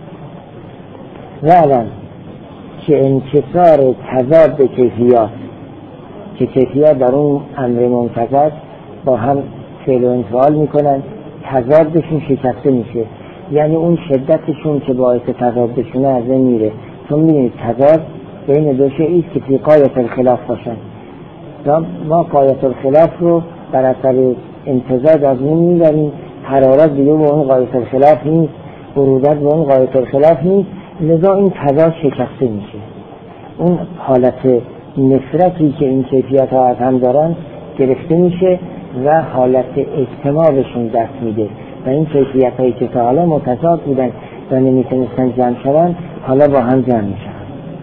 و الان که انکسار تضاد کیفیات، که کیفیات در اون امر منتظر با هم فعل و انفعال میکنن، تضادشون شکسته میشه، یعنی اون شدتشون که باعث تضادشونه از این میره. چون میدونید تضاد بین دو شیئی که فی غایت الخلاف باشن و ما غایت الخلاف رو بر اثر امتزاج از اون میبریم، حرارت دیگه به اون غایت الخلاف نیست، برودت به اون غایت الخلاف نیست، لذا این تضاد شکسته میشه. اون حالت نفرتی که این کیفیت ها از هم دارن گرفته میشه و حالت اجتماعشون دست میده و این کیفیت هایی که تا حالا متضاد بودن و نمیتونستن جمع شدن حالا با هم جمع میشن.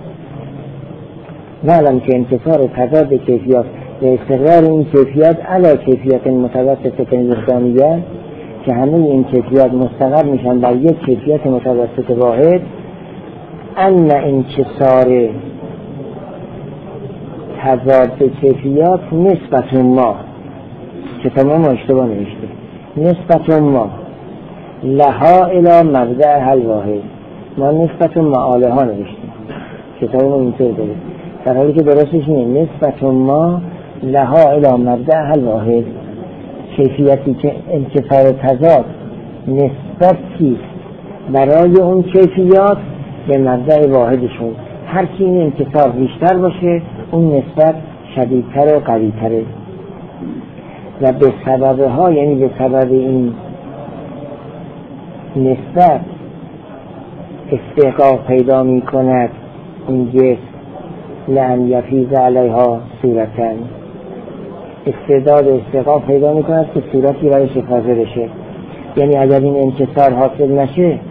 معلوم که انکسار تضاد کیفیات و استقرار این کیفیات علی کیفیت متوسط مقدامیه که همه این کیفیات مستقر میشن بر یک کیفیت متوسط واحد، ان انکسار تضاد کیفیات نسبت ما که تمام اشتباه نوشته، نسبت ما لها الی مبدأ حل واحد، ما نسبت معاله ها نوشتیم کتاب ما اینطور داره، در حالی که درستش اینه نسبت ما لها الی مبدأ حل واحد. کیفیتی که انکسار تضاد نسبتی برای اون کیفیات به مبدأ واحدشون، هر کی این انکسار بیشتر باشه اون نسبت شدیدتر و قوی‌تره و به سبب ها، یعنی به سبب این نسبت استحقاق پیدا می کند این جسم لأن یفیض علیها صورتن، استعداد استحقاق پیدا می کند که صورتی برایش افاضه بشه. یعنی اگر این انکسار حاصل نشه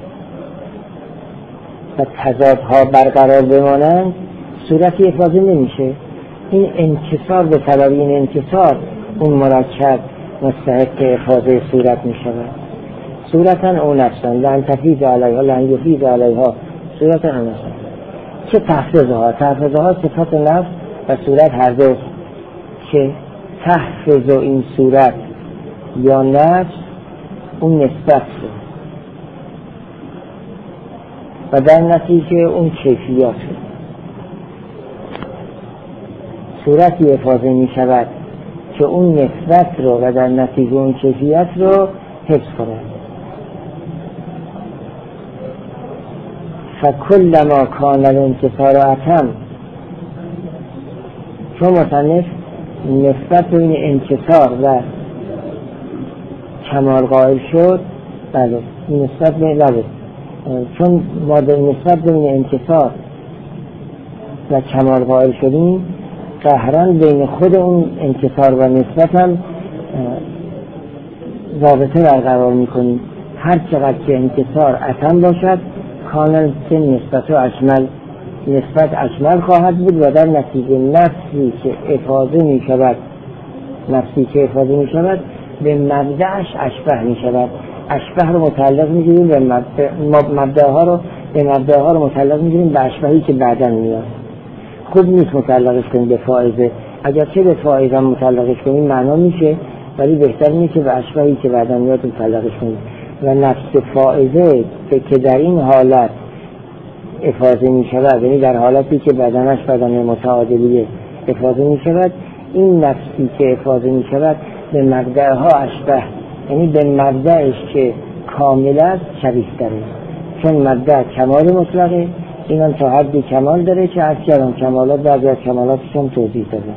و تضادها برقرار بمانند صورتی افاضه نمیشه. این انکسار به سبب این انکسار اون مرکب مستحق افاضه صورت می شود. صورتن او نفسن لن تفیض علیها لن یفیض علیها صورتن او نفسن. چه تحفظها؟ تحفظها صفت نفس و صورت هر دو که تحفظ این صورت یا نفس اون نسبت رو و در نتیجه اون کیفیات رو. صورتی افاضه می شود که اون نسبت رو و در نتیجه اون کیفیت رو حفظ کنه. فکلما کان الانکسار اتم، چون مصنف نسبت بین انکسار و کمال قائل شد، بله نسبت بین چون ما در نسبت بین انکسار و کمال قائل شدیم قهرن بین خود اون انکسار و نسبت هم رابطه برقرار میکنیم. هر چقدر که انکسار اتم باشد کانال که نسبت و اشمل، نسبت اشمل خواهد بود و در نتیجه نفسی که افاضه می شود، نفسی که افاضه می شود به مبدأش اشبه می شود. اشبه رو متعلق می گیریم به مبدأها رو متعلق می گیریم به اشبهی که بعداً میاد. خوب نیست متعلقش کنیم به فائزه، اگر چه به فائزه متعلقش کنیم معنا میشه، ولی بهتر اینه که به اشبهی که بعداً میاد متعلقش کنیم. و نفس فائزه که در این حالت افاضه می شود، یعنی در حالتی که بدنش بدن متعادلیه افاضه می شود، این نفسی که افاضه می شود به مبدأها اشبه، یعنی به مبدأش که کامل است شبیه داره. چون مبدأ کمال مطلقه، این هم تا حدی کمال داره که از کلام کمالات بعضی از کمالاتش هم توضیح داده.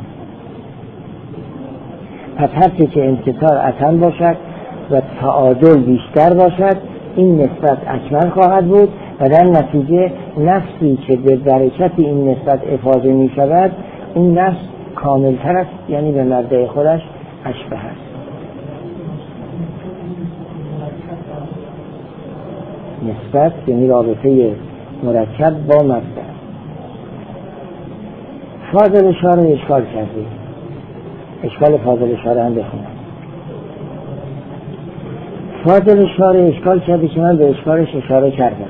پس هرچی که انکسار اتم باشد و تعادل بیشتر باشد این نسبت اکمل خواهد بود و در نتیجه نفسی که به برکت این نسبت افاضه می شود این نفس کاملتر است، یعنی به مبدأ خودش اشبه است. نسبت یعنی رابطه مرکب با مبدأ. فاضل اشاره اشکال کرده اشکال فاضل شارح هم بخونم. فاضل شارح اشکال کرده که من به اشکالش اشاره کردم.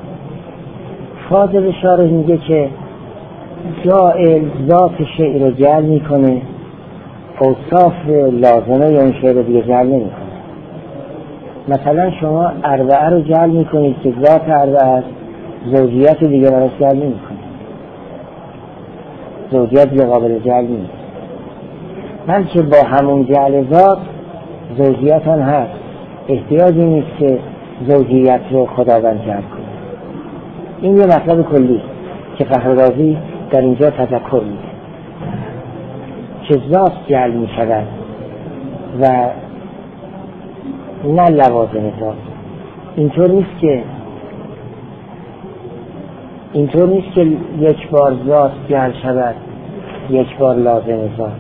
فاضل شارح میگه که جائل ذات شیء رو جعل میکنه، اوصاف لازمه یا اون شیء رو دیگه جعل نمیکنه. مثلا شما اربعه رو جعل میکنید که ذات اربعه است، زوجیت رو دیگه براش جعل نمیکنید، زوجیت دیگه قابل جعل نیست، بلکه با همون جعل ذات زوجیت هم هست، احتیاجی نیست که زوجیت رو خداوند جعل کنه. این یه مطلب کلی که فخررازی در اینجا تذکر میده که ذات جعل می شود و نه لوازم ذات. اینطور نیست که یک بار ذات جعل شود یک بار لازم ذات،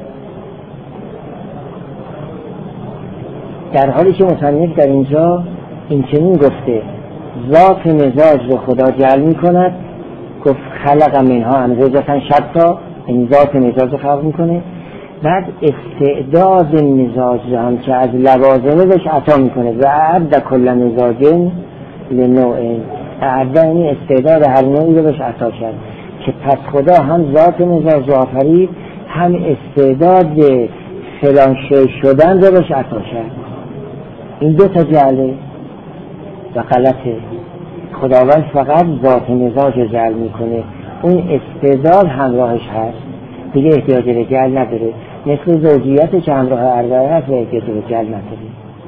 در حالی که مصنف در اینجا این چنین گفته ذات مزاج رو خدا جعل می کند، گفت خلق منها امزجة شتى، این ذات مزاج رو خلق می کنه، بعد استعداد مزاج رو هم که از لوازمه بهش عطا می کنه و اعد کل مزاج لنوع، اعد این استعداد هر نوعی رو بهش عطا کرد که پس خدا هم ذات مزاج رو آفرید هم استعداد فلان شیء شدن رو بهش عطا کرد. این دو تا جعله و غلطه. خداوند فقط ذات مزاج رو جعل میکنه، اون استعداد همراهش هست دیگه احتیاج به جعل نداره، مثل زوجیت که همراه اربعه هست و احتیاج به جعل نداره.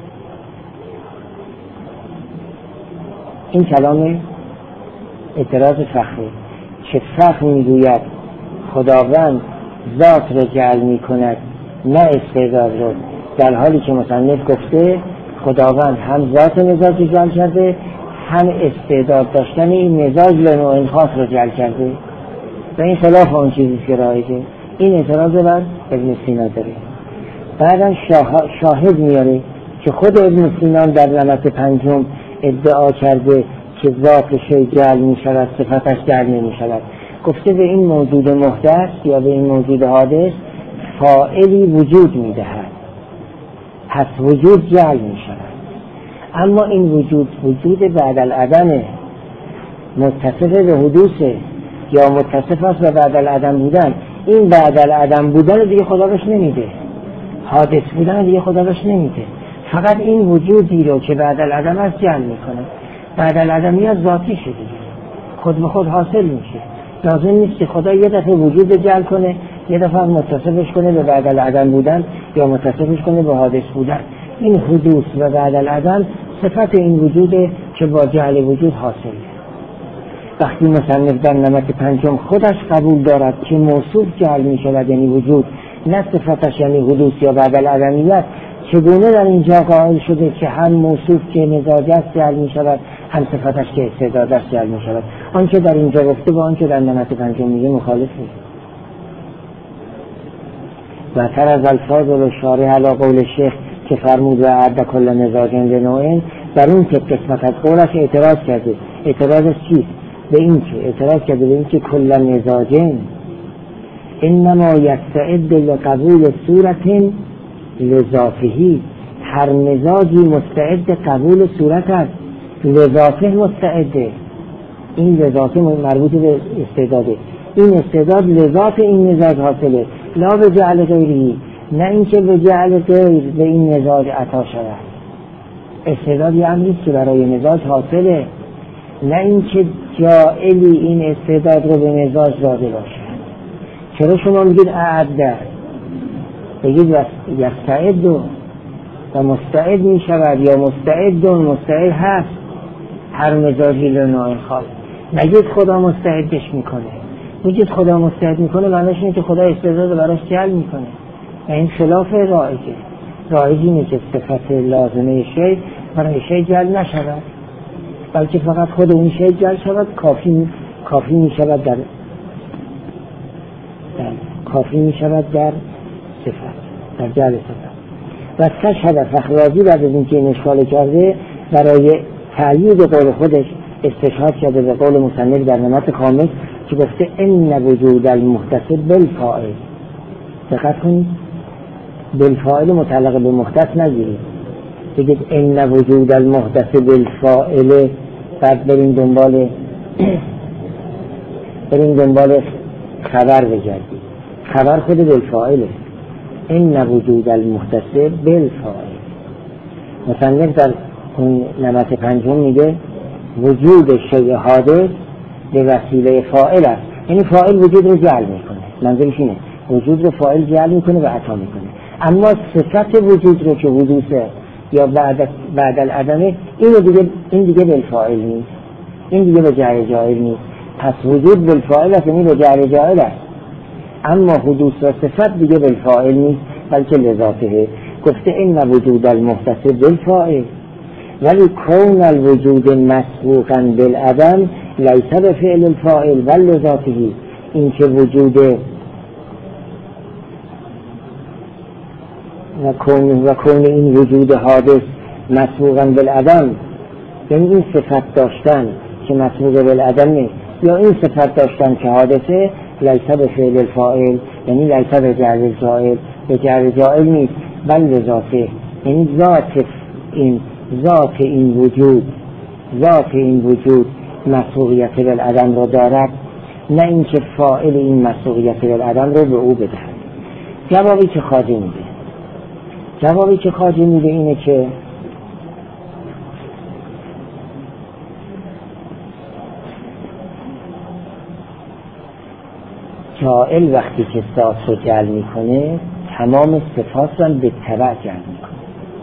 این کلام اعتراض فخری که فخر میگوید خداوند ذات رو جعل میکند نه استعداد رو، در حالی که مصنف گفته خداوند هم ذات مزاج رو جعل کرده هم استعداد داشتن این مزاج لنوع خاص رو جعل کرده و این خلاف اون چیزی که رایجه. این اعتراض بر ابن سینا داره. بعدا شاهد میاره که خود ابن سینا در لمس پنجم ادعا کرده که ذات شیء جعل می شود صفتش جعل نمی شود. گفته به این موجود محدث یا به این موجود حادث فاعلی وجود می دهد، پس وجود جعل می شود. اما این وجود بعد العدم متصف به حدوثه یا متصف است به بعد العدم بودن. این بعد العدم بودن دیگه خدا بهش نمیده، حادث بودن دیگه خدا بهش نمیده، فقط این وجودی رو که بعد العدم است جعل میکنه. بعد العدمیت ذاتی شده خود به خود حاصل میشه، لازم نیست که خدا یه دفعه وجود جعل کنه یه دفعه متصفش کنه به بعد العدم بودن یا متصفش کنه به حادث بودن. این حدوث و بعد العدم صفت این وجوده که با جعل وجود حاصله. وقتی مصنف در نمط پنجم خودش قبول دارد که موصوف جعل می شود یعنی وجود، نه صفتش یعنی حدوث یا بعد العدمیت، چگونه در اینجا قائل شده که هم موصوف که مزاج است جعل می شود هم صفتش که استعداد است جعل می شود؟ آنچه در اینجا گفته با آنچه در نمط پنجم میگه مخالف نیست. و تر از الفاظ و شارح علی قول شیخ که فرمود و اعد کل مزاج لنوع، در اون که قسمت از قولش اعتراض کرده. اعتراضش چیست؟ به این که اعتراض کرده به این که کل مزاج انما یستعد لقبول صورت لذاته، هر مزاجی مستعد قبول صورت است، لذاته مستعده. این لذاته مربوط به استعداده، این استعداد لذات این مزاج حاصله، لا به جعل غیری، نه اینکه به جعل غیر به این مزاج عطا شود. استعداد یه امریست که برای مزاج حاصله، نه اینکه جائلی این استعداد رو به مزاج داده باشه. چرا شما میگید اعده؟ بگید یستعد و مستعد می شود یا مستعد هست هر مزاجی لنوع خاص. نگید خدا مستعدش میکنه. بگید خدا مستعد میکنه معنیش اینه که خدا استعداد براش جعل میکنه و این خلاف رایجه. رایج اینه که صفت لازمه شیء برای شیء جعل نشود، بلکه فقط خود اون شیء جعل شود کافی می شود در صفت، در جعل صفت. و تشهد فخررازی بعد از اینکه این اشکال کرده برای تأیید قول خودش استشهاد کرده به قول مصنف در نمط خامس که گفته ان وجود المحدث بالفاعل. دقت کنید بالفاعل متعلق به محدث نگیرید، بگید ان وجود المحدث بالفاعل، بعد بریم دنبال خبر بگردید. خبر خود بالفاعله، ان وجود المحدث بالفاعل. مثلا در نمط پنجم میگه وجود شیء حادث به وسیله فاعل است، یعنی فاعل وجود رو جعل میکنه، منظورش اینه وجود رو فاعل جعل میکنه و عطا میکنه. اما صفت وجود رو که حدوثه یا بعد العدمه، این دیگه بالفاعل نیست، این دیگه به جعل جائل نیست. پس وجود بالفاعل است، یعنی به جعل جائل است، اما حدوث و صفت دیگه بالفاعل نیست بلکه لذاته. گفته این وجود المحدث بالفاعل، ولی کون الوجود مسبوقا بالعدم لیس بفعل الفاعل بل لذاته. این که وجود و کون این وجود حادث مسبوقا بالعدم، یعنی این صفت داشتن که مسبوق بالعدم نیست، یا این صفت داشتن که حادثه، لیس بفعل الفاعل، یعنی لیس بجعل جائل، به جعل جائل نیست بل لذاته، یعنی ذات این وجود مسبوقیت بالعدم رو دارد، نه اینکه فاعل این مسبوقیت بالعدم رو به او بدهد. جوابی که خواجه میده اینه که جائل وقتی که ذات رو جعل میکنه تمام صفات رو به تبع جعل میکنه.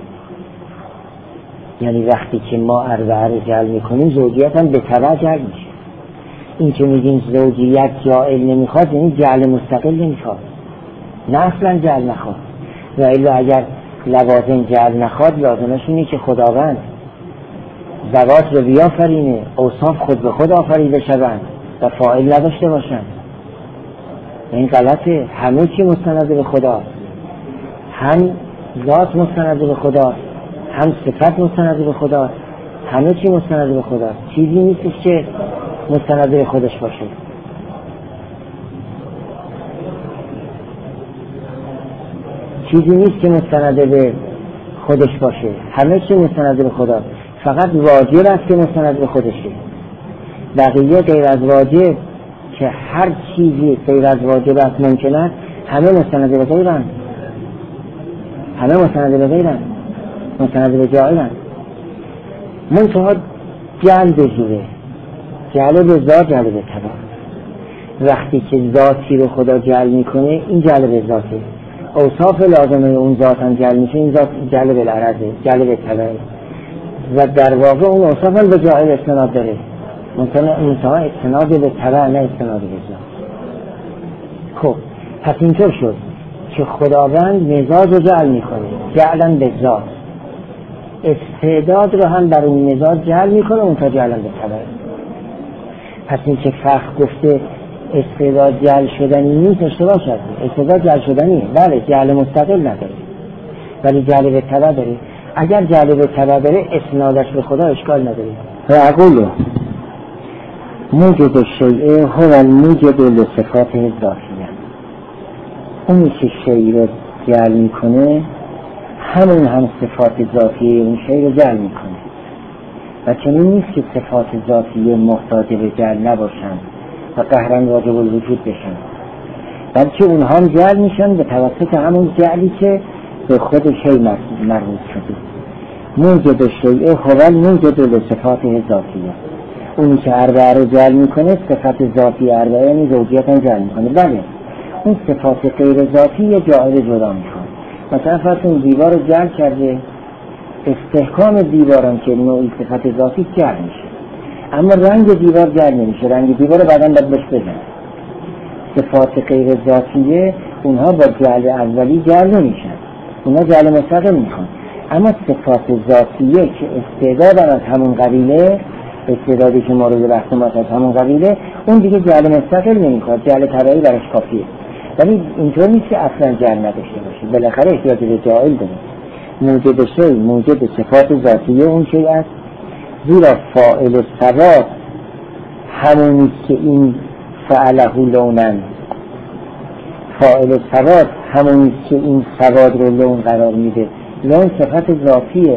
یعنی وقتی که ما اربعه رو جعل میکنیم زوجیت هم به تبع جعل میشه. این که میگیم زوجیت جائل نمیخواد یعنی جعل مستقل نمیخواد، نه اصلا جعل نخواد. و الا اگر لوازم جعل نخواد لازمش اینه که خداوند ذوات رو بیافرینه، اوصاف خود به خود آفریده شوند و فاعل نداشته باشند. این غلطه. همه چی مستند به خدا، هم ذات مستند به خدا، هم صفت مستند به خدا، همه چی مستند به خدا. چیزی نیستش که مستند به خودش باشه. چیزی نیست که مستند به خودش باشه، همه چی مستند به خدا. فقط واجب است که مستند به خودشه. بقیه غیر از واجب که هر چیزی غیر از واجب است ممکن است، همه مستند به غیرند، همه مستند به غیرند، مستند به جائلند. منتها جعل به جوره، جعل به ذات، جعل به تبع. وقتی که ذاتی رو خدا جعل میکنه این جعل به ذاته، اوصاف لازمه اون ذات هم جعل میشه، این ذات جعل به العرضه، جعل به تبع. و در واقع اون اوصاف هم به جائل استناد داره، منتها استناد به تبع نه استناد به ذات. خب پس اینطور شد که خداوند مزاج رو جعل میکنه، جعلا به ذات، استعداد رو هم در اون مزاج جعل میکنه، اون تا جعلا به تبع. پس این که فقط گفته استعداد جعل شدنی نیست اشتباه شد. استعداد جعل شدنیه، بله جعل مستقل نداره ولی جعل به تبع داره. اگر جعل به تبع داره اسنادش به خدا اشکال نداره. و اقول موجد الشیء هو الموجد لصفاته الذاتیه. اونی که شیء رو جعل میکنه همون هم صفات ذاتیه اون شیء رو جعل میکنه. و چنین نیست که صفات ذاتیه محتاج به جعل نباشند و قهرن واجب الوجود بشن، بلکه اونها هم جعل میشن به توسط همون جعلی که به خود شیء مربوط شده. موجد الشیء هو الموجد لصفاته الذاتیه. اونی که اربعه رو جعل میکنه صفت ذاتی اربعه یعنی زوجیت هم جعل میکنه. بله اون صفات غیر ذاتی یه جائل جدا میکنه. مثلا فرض اون دیوار رو جعل کرده، استحکام دیوارم که نوعی صفت ذاتی جعل میشه، اما رنگ دیوار جعل نمیشه، رنگ دیوار رو بعداً باید بهش بزن. صفات غیر ذاتیه اونها با جعل اولی جعل نمیشن، اونها جعل مستقل میخوان. اما صفات ذاتیه که استعداد از همون قبیله، استعدادی که مورد بحث ما از همون قبیله، اون دیگه جعل مستقل نمیخواد، جعل تبعی برش کافیه. ولی اینطور نیست که اصلا جعل نداشته باشه، بالاخره احتیاج به جائل داره. موجد شیء موجد صفات ذاتیه اون شیء است، زیرا فاعل الصفات همونی که این فعله لونن، فاعل سواد همونی که این سواد رو لون قرار میده. لون صفت ذاتی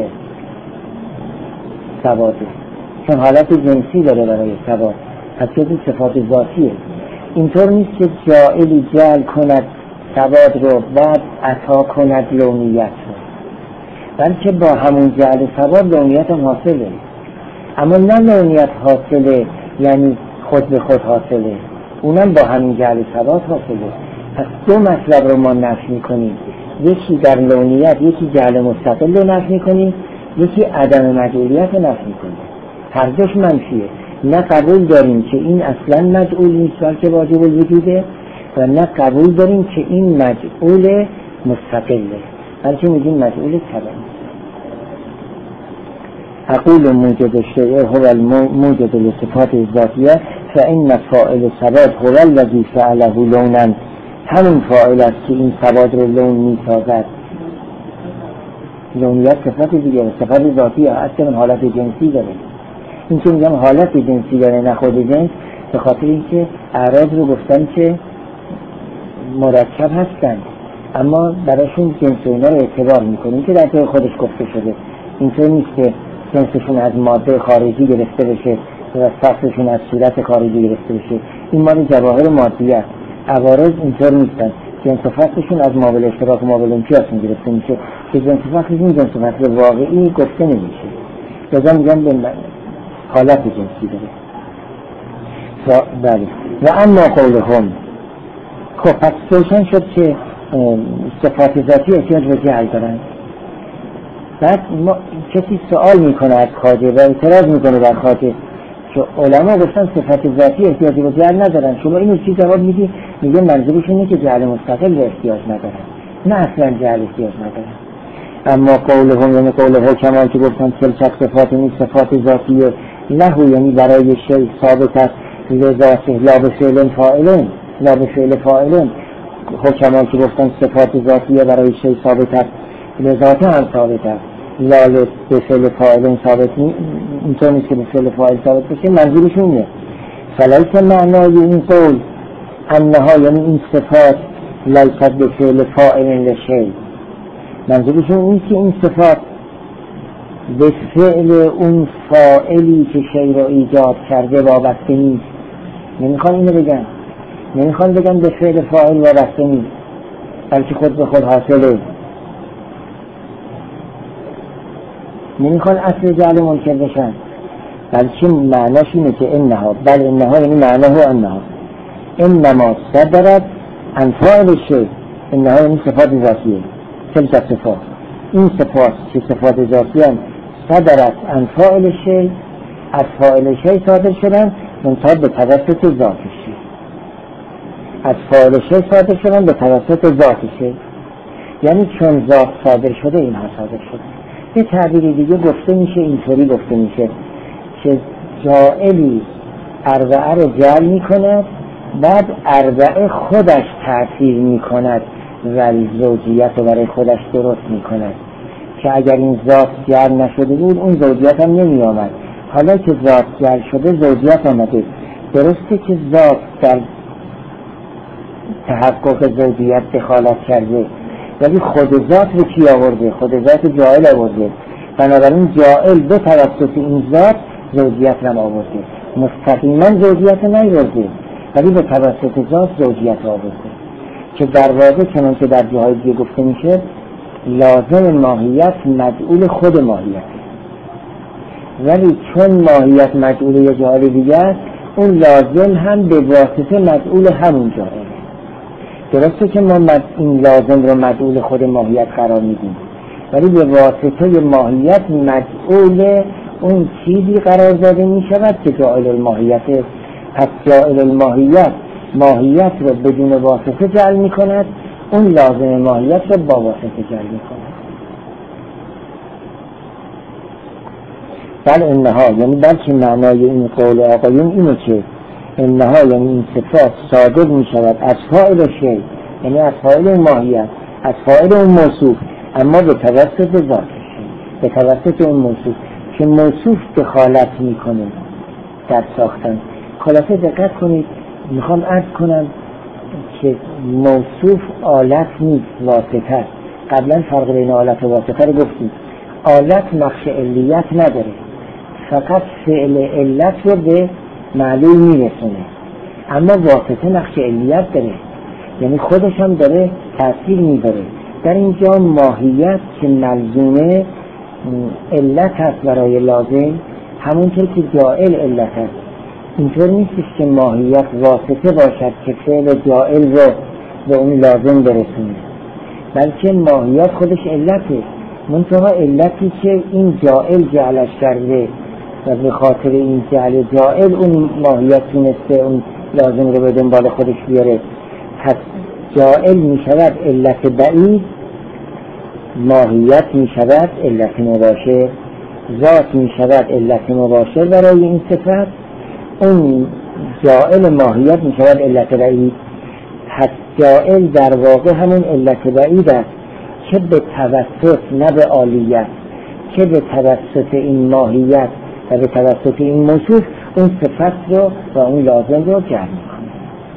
سواده، چون حالت جنسی داره برای سواد، پس این صفات ذاتیه. اینطور نیست که جاعلی جعل کند سواد رو بعد عطا کند لونیت رو، بلکه با همون جعل سواد لونیت هم حاصله، اما نه لونیت حاصله یعنی خود به خود حاصله، اونم با همین جعل سواد حاصله. پس دو مطلب رو ما نفی میکنیم، یکی در لونیت یکی جعل مستقل رو نفی میکنیم، یکی عدم مجعولیت رو نفی میکنیم. هر دوش منفیه. نه قبول داریم که این اصلا مجعول نیست بلکه واجب الوجوده، و نه قبول داریم که این مجعول مستقله بلکه میگیم مجعول تبعی. اقول موجد الشیء هو الموجد لصفات الذاتیه فإن فاعل سواد هو الذی فعله لونا، همین فاعل است که این سواد رو لون میسازد. لونیت صفت دیگه، صفت ذاتیه، اصلا حالت جنسی داره. این که میگم حالت جنسی داره نه خود جنس، به خاطر اینکه اعراض رو گفتن که مرکب هستن اما براشون جنس و اینا رو اعتبار میکنیم که در جای خودش گفته شده. اینطور نیست که جنسشون از ماده خارجی گرفته بشه و سطحشون از صورت خارجی گرفته بشه. این مال جواهر مادیه. عوارض اینطور نیستن، جنس و فصلشون از مابل اشتراک و مابل امتیازشون گرفته میشه که جنس و فصلشون جنس و فصل واقعی گفته نمیشه، لذا میگن به حالت جنسی داره. بله. و اما قولهم، خب پس روشن شد که صفات ذاتی احتیاج به جعل دارن. بعد کسی سوال میکنه از خواجه و اعتراض میکنه بر خواجه که علما گفتن صفات ذاتی احتیاج به جعل ندارن، شما اینو چی جواب میدی؟ میگه منظورش اینه که جعل مستقل به احتیاج ندارن، نه اصلا جعل احتیاج ندارن. اما قولهم یعنی قول حکما که گفتن تلک صفات این صفات ذاتیه له، یعنی برای شیء ثابت است لذاته لا به فعل فاعلن لا به فعل فاعلن. حکما که گفتن صفات ذاتیه برای شیء ثابت است لذاته هم ثابت است لا به فعل فاعلن ثابت اینطور نیست که به فعل فاعل ثابت بشه. منظورشونه فلیس معنای این قول انها یعنی این صفات لیست به فعل فاعلن لشیء، منظورشون این که این صفات به فعل اون فاعلی که شیء را ایجاد کرده وابسته نیست. نمیخوان اینو بگن، نمیخوان بگن به فعل فاعل وابسته نیست بلکه خود به خود حاصله. نمیخوان اصل جعل منکر بشن، بلکه معناش اینه که انها، بل انها یعنی معناه انها انما صدرت عن فاعل شیء، انها یعنی صفات ذاتیه. تلک صفات این صفات که صفات ذاتی هم صدرت عن فاعل شیء، از فاعل شیء صادر شدن منتها به توسط ذاتشه، از فاعل شیء صادر شدن به توسط ذاتشه، یعنی چون ذات صادر شده اینها صادر شده. یه تعبیر دیگه گفته میشه، اینطوری گفته میشه که جاعلی اربعه رو جعل میکند بعد اربعه خودش تأثیر میکند و زوجیت رو برای خودش درست میکند که اگر این ذات جعل نشده بود اون زوجیت هم نمی آمد. حالا که ذات جعل شده زوجیت آمده. درسته که ذات در تحقق زوجیت دخالت کرده ولی خود ذات رو کی آورده؟ خود ذات جاعل آورده. بنابراین جاعل به توسط این ذات زوجیت هم آورده، مستقیما زوجیت نیاورده ولی به توسط ذات زوجیت آورده که در واقع چنان که در جاهای دیگه گفته میشه لازم ماهیت مجعول خود ماهیت، ولی چون ماهیت مجعول یه جاهای دیگه است اون لازم هم به واسطه مجعول همون جاهل. درسته که ما این لازم رو مجعول خود ماهیت قرار میدیم ولی به واسطه ماهیت مجعول اون چیزی قرار داده میشود که جاعل الماهیت است. پس جاعل الماهیت ماهیت رو بدون واسطه جعل میکند، اون لازم ماهیت رو با واسطه جعل میکند. بل انها یعنی بلکه معنای این قول آقایون اینه که انها یعنی این صفات صادر میشود از فاعل شیء، یعنی از فاعل ماهیت، از فاعل اون موصوف، اما به توسط ذاتش، به توسط اون موصوف که موصوف دخالت میکنه در ساختن. خلاصه دقت کنید، میخوام عرض کنم که موصوف آلت نیست، واسطه است. قبلا فرق بین آلت و واسطه رو گفتیم. آلت نقش علیت نداره، فقط فعل علت رو به معلول میرسونه، اما واسطه نقش علیت داره، یعنی خودش هم داره تأثیر میذاره. در اینجا ماهیت که ملزومه علت هست برای لازم، همونطور که جائل علت هست. اینطور نیستش که ماهیت واسطه باشد که فعل جائل رو به اون لازم برسونه، بلکه ماهیت خودش علته، منتها علتی که این جائل جعلش کرده و به خاطر این جعل جائل اون ماهیت تونسته اون لازم رو به دنبال خودش بیاره. پس جائل می شود علت بعید، ماهیت می شود علت مباشر، ذات می شود علت مباشر برای این صفت، اون جائل ماهیت می شود علت بعید. پس جائل در واقع همون علت بعید است که به توسط، نه به عالیت، که به توسط این ماهیت و به توسط این موصوف اون صفت رو و اون لازم رو جمع می‌کنه.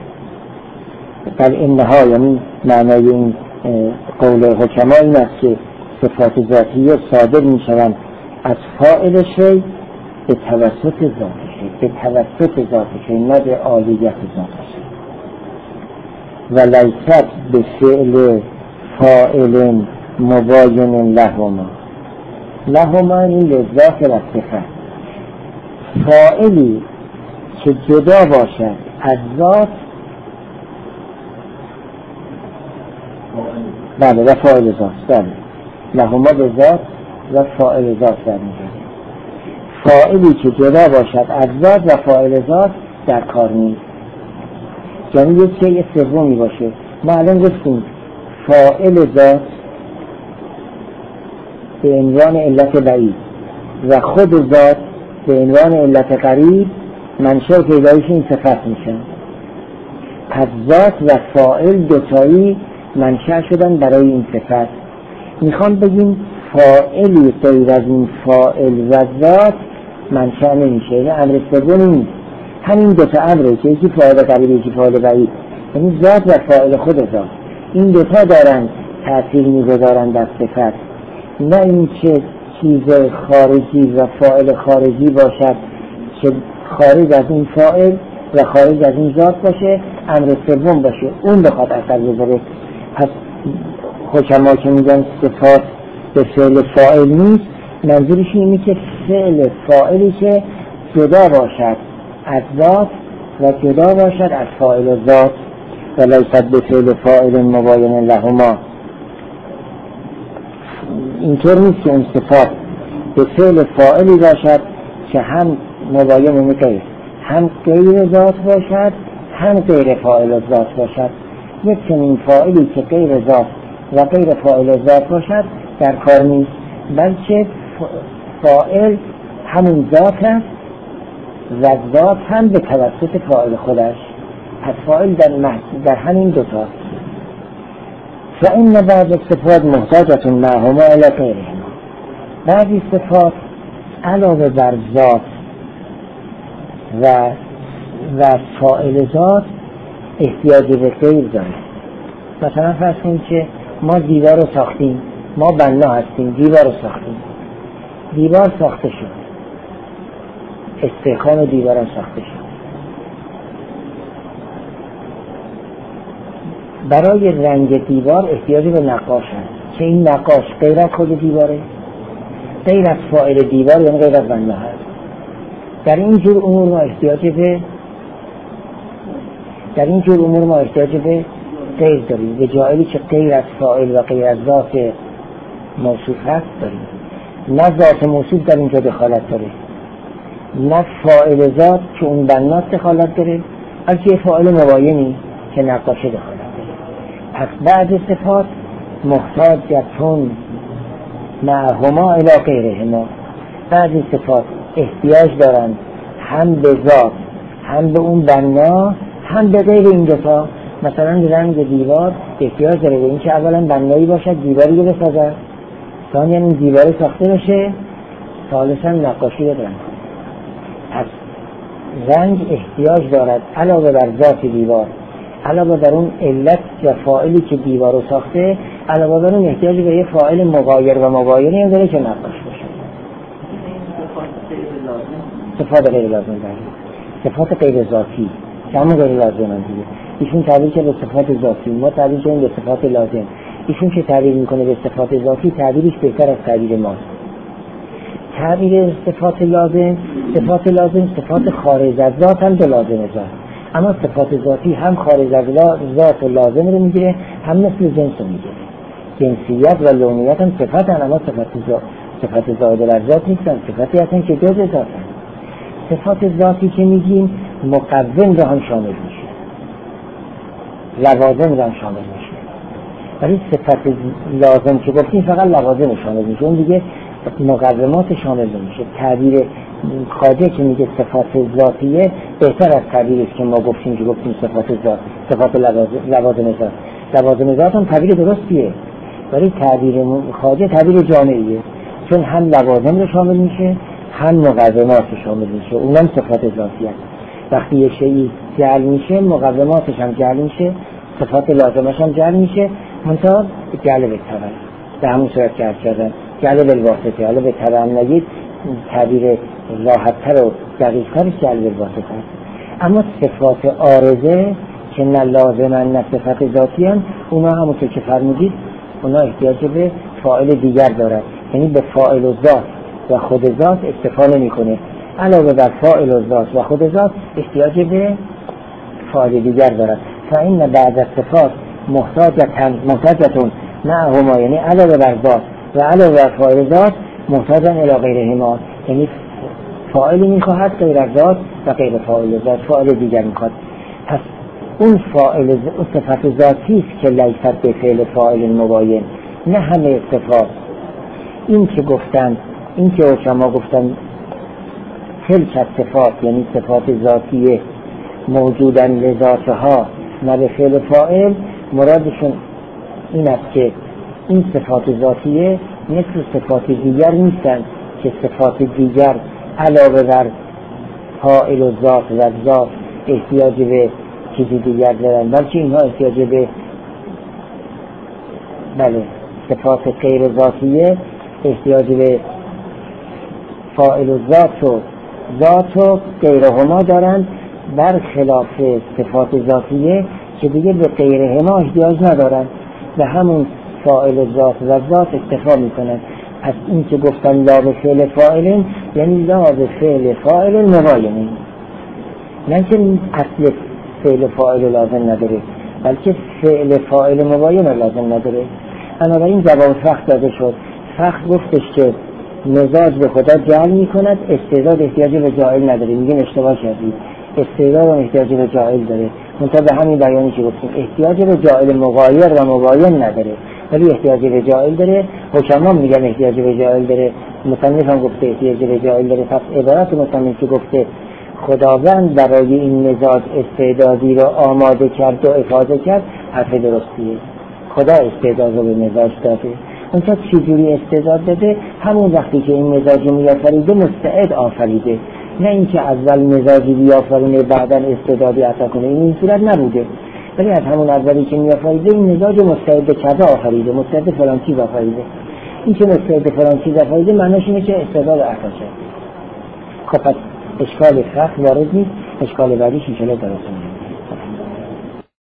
در این نها، یعنی معنای این قول حکما این است که صفات ذاتیه صادر می‌شوند از فاعل شیء به توسط ذات شیء، به توسط ذات شیء، نه به عالیت ذات شیء. و لیست به فعل فاعل مباین لهما. لهما این لذات و صفت. فاعلی که جدا باشد از ذات، بله، و فاعل ذات، بله، لهما به ذات و فاعل ذات در میگه. فاعلی که جدا باشد از ذات و فاعل ذات در کار نیست، یعنی یک شیء سومی باشه. ما الان گفتیم فاعل ذات به عنوان علت بعید و خود ذات به عنوان علت قریب منشأ پیدایش این صفت میشن. پس ذات و فاعل دوتایی منشأ شدن برای این صفت. میخوام بگیم فاعلی غیر از این فاعل و ذات منشأ نمیشه، یعنی امر سومی نیست. همین دوتا امره که یکی فاعل قریب یکی فاعل بعید، یعنی ذات و فاعل خود ذات، این دوتا دارن تأثیر میگذارن در صفت، نه این که چیز خارجی و فاعل خارجی باشد که خارج از این فاعل و خارج از این ذات باشه، امر سوم باشه اون بخواد اثر بذاره. پس حکما که میگن صفات به فعل فاعل نیست، منظورش اینه که فعل فاعلی که جدا باشد از ذات و جدا باشد از فاعل ذات، و لیست به فعل فاعل مباین لهما. اینطور نیست که اون صفات به فعل فاعلی باشد که هم مباین غیر، هم غیر ذات باشد، هم غیر فاعل ذات باشد. یک چنین فاعلی که غیر ذات و غیر فاعل ذات باشد در کار نیست، بلکه فاعل همون ذات است و ذات هم به توسط فاعل خودش. پس فاعل در همین دوتا. و این بعض صفات محتاجتون معهما الی غیرهما. بعضی صفات علاوه بر ذات و فاعل ذات احتیاج به غیر داره. مثلا فرض کنید که ما دیوار رو ساختیم، ما بنا هستیم، دیوار رو ساختیم، دیوار ساخته شد، استحکام دیوار هم ساخته شد. برای رنگ دیوار احتیاج به نقاش هست که این نقاش غیر از خود دیواره، غیر از فاعل دیوار، یعنی غیر از بنا هست. در این جور امور ما احتیاج به غیر داریم، به جائلی که غیر از فاعل و غیر از ذات موصوف هست داریم. نه ذات موصوف در اینجا دخالت داره، نه فاعل ذات که اون بناست دخالت داره، بلکه فاعل مباینی که نقاشه دخالت داره. پس بعد صفات محتاجتون معهما الی غیرهما. بعد صفات احتیاج دارند هم به ذات، هم به اون بنا، هم به غیر این دوتا. مثلا رنگ دیوار احتیاج داره به این که اولا بنایی باشد، دیواری رو بسازد، ثانیاً این دیواری ساخته بشه، ثالثاً نقاشی رو رنگ. پس رنگ احتیاج دارد علاوه بر ذات دیوار علاوه بر اون علت و فاعلی که دیوار رو ساخته، علاوه بر اون احتیاج به یه فاعل مغایر و مباینی هم داره که نقاش باشه. صفات غیر لازم داره، صفات غیر ذاتی که همون غیر لازم هم دیگه. ایشون تعبیر که به صفات ذاتی، ما تعبیر کنیم به صفات لازم. ایشون که تعبیر میکنه به صفات ذاتی، تعبیرش بهتر از تعبیر ماست. تعبیر صفات لازم صفات خارج از ذات هم به لازم ذات، اما صفات ذاتی هم خارج از ذات و لازم رو میگیره، هم مثل جنس رو میگیره. جنسیت و لونیت هم صفات هم، اما صفات زائد بر ذات نیستن، صفاتی هستن که جز ذات هم. صفات ذاتی که میگیم مقوم رو هم شامل میشه، لوازم رو هم شامل میشه، ولی صفت لازم که گفتیم فقط لوازم رو شامل میشه، اون دیگه مقومات شامل نمیشه. تعبیر خواجه که میگه صفات ذاتیه بهتر از تعبیری که ما گفتیم که گفتیم صفات ذات، صفات لوازم ذات. لوازم ذات هم تعبیر درستیه، ولی تعبیر خواجه تعبیر جامعیه، چون هم لوازم رو شامل میشه هم مقومات رو شامل میشه، اونم صفات ذاتی هست. وقتی یه شیئی جعل میشه مقوماتش هم جعل میشه، صفات لازمش هم جعل میشه، منتها جعل به طبع به همون صورت که عرض کردم، جعل بالواسطه. حالا به طبع هم نگید، تعبیر راحت‌تر و دقیق‌ترش جعل بالواسطه است. اما صفات عارضه که نه لازمن نه صفت ذاتی هم، اونا همونطور که فرمودید اونا احتیاج به فاعل دیگر دارد، یعنی به فاعل و ذات و خود ذات اکتفا نمی‌کنه، علاوه بر فاعل و ذات و خود ذات احتیاج به فاعل دیگر دارد. فإن بعض الصفات محتاجتون معهما، یعنی علاوه بر ذات و علاوه بر فاعل ذات محتاجن الی غیرهما، یعنی فاعلی میخواهد غیر از ذات و غیر فاعل ذات فاعل دیگر میخواد. پس اون فاعل صفت ذاتی است که لیست به فعل فاعل مباین، نه همه صفات. این که گفتن، این که شما گفتن تلک صفات یعنی صفات ذاتیه موجودن لذاتها نه به فعل فاعل، مرادشون این است که این صفات ذاتیه مثل صفات دیگر نیستن که صفات دیگر علاوه بر فاعل و ذات و ذات احتیاج به چیزی دیگر دارن، بلکه اینها احتیاج به صفات غیر ذاتیه احتیاج به فاعل و ذات و غیرهما دارند، برخلاف صفات ذاتیه که دیگه به غیرهما احتیاج ندارند و همون فاعل و ذات اکتفا میکنند. پس این که گفتن لا به فعل فاعل یعنی لا به فعل فاعل مباین، نه که اصل فعل فاعل لازم نداره، بلکه فعل فاعل مباین لازم نداره. بنابراین جواب فخر داده شد. فخر گفتش که مزاج به خدا جعل میکند، استعداد احتیاج به جاعل نداره. میگیم اشتباه کردید، استعداد و احتیاج به جاعل داره، منتها به همین بیانی که گفتیم احتیاج به جاعل مغایر و مباین نداره، ولی احتیاج به جاعل داره. حکما میگن احتیاج به جاعل داره، مصنف هم گفته احتیاج به جاعل داره. پس عبارت مصنف که گفته خداوند برای این مزاج استعدادی رو آماده کرد و افاضه کرد، حرف درستیه. خدا استعداد رو به مزاج داده. اونجا چجوری استعداد داده؟ همون وقتی که این مزاج رو میافریده مستعد آفریده، نه اینکه اول مزاجی بیافرینه بعدا استعدادی عطا کنه. این صورت نبوده، ولی از همون اولی که میافریده این مزاج مستعد کذا آفریده، مستعد فلان چیز آفریده. این که مستعد فلان چیز آفریده معناش اینه که استعداد عطا شد. خب پس اشکال فقه وارد نیست، اشکال بعدیش ان شاء الله درست میشه.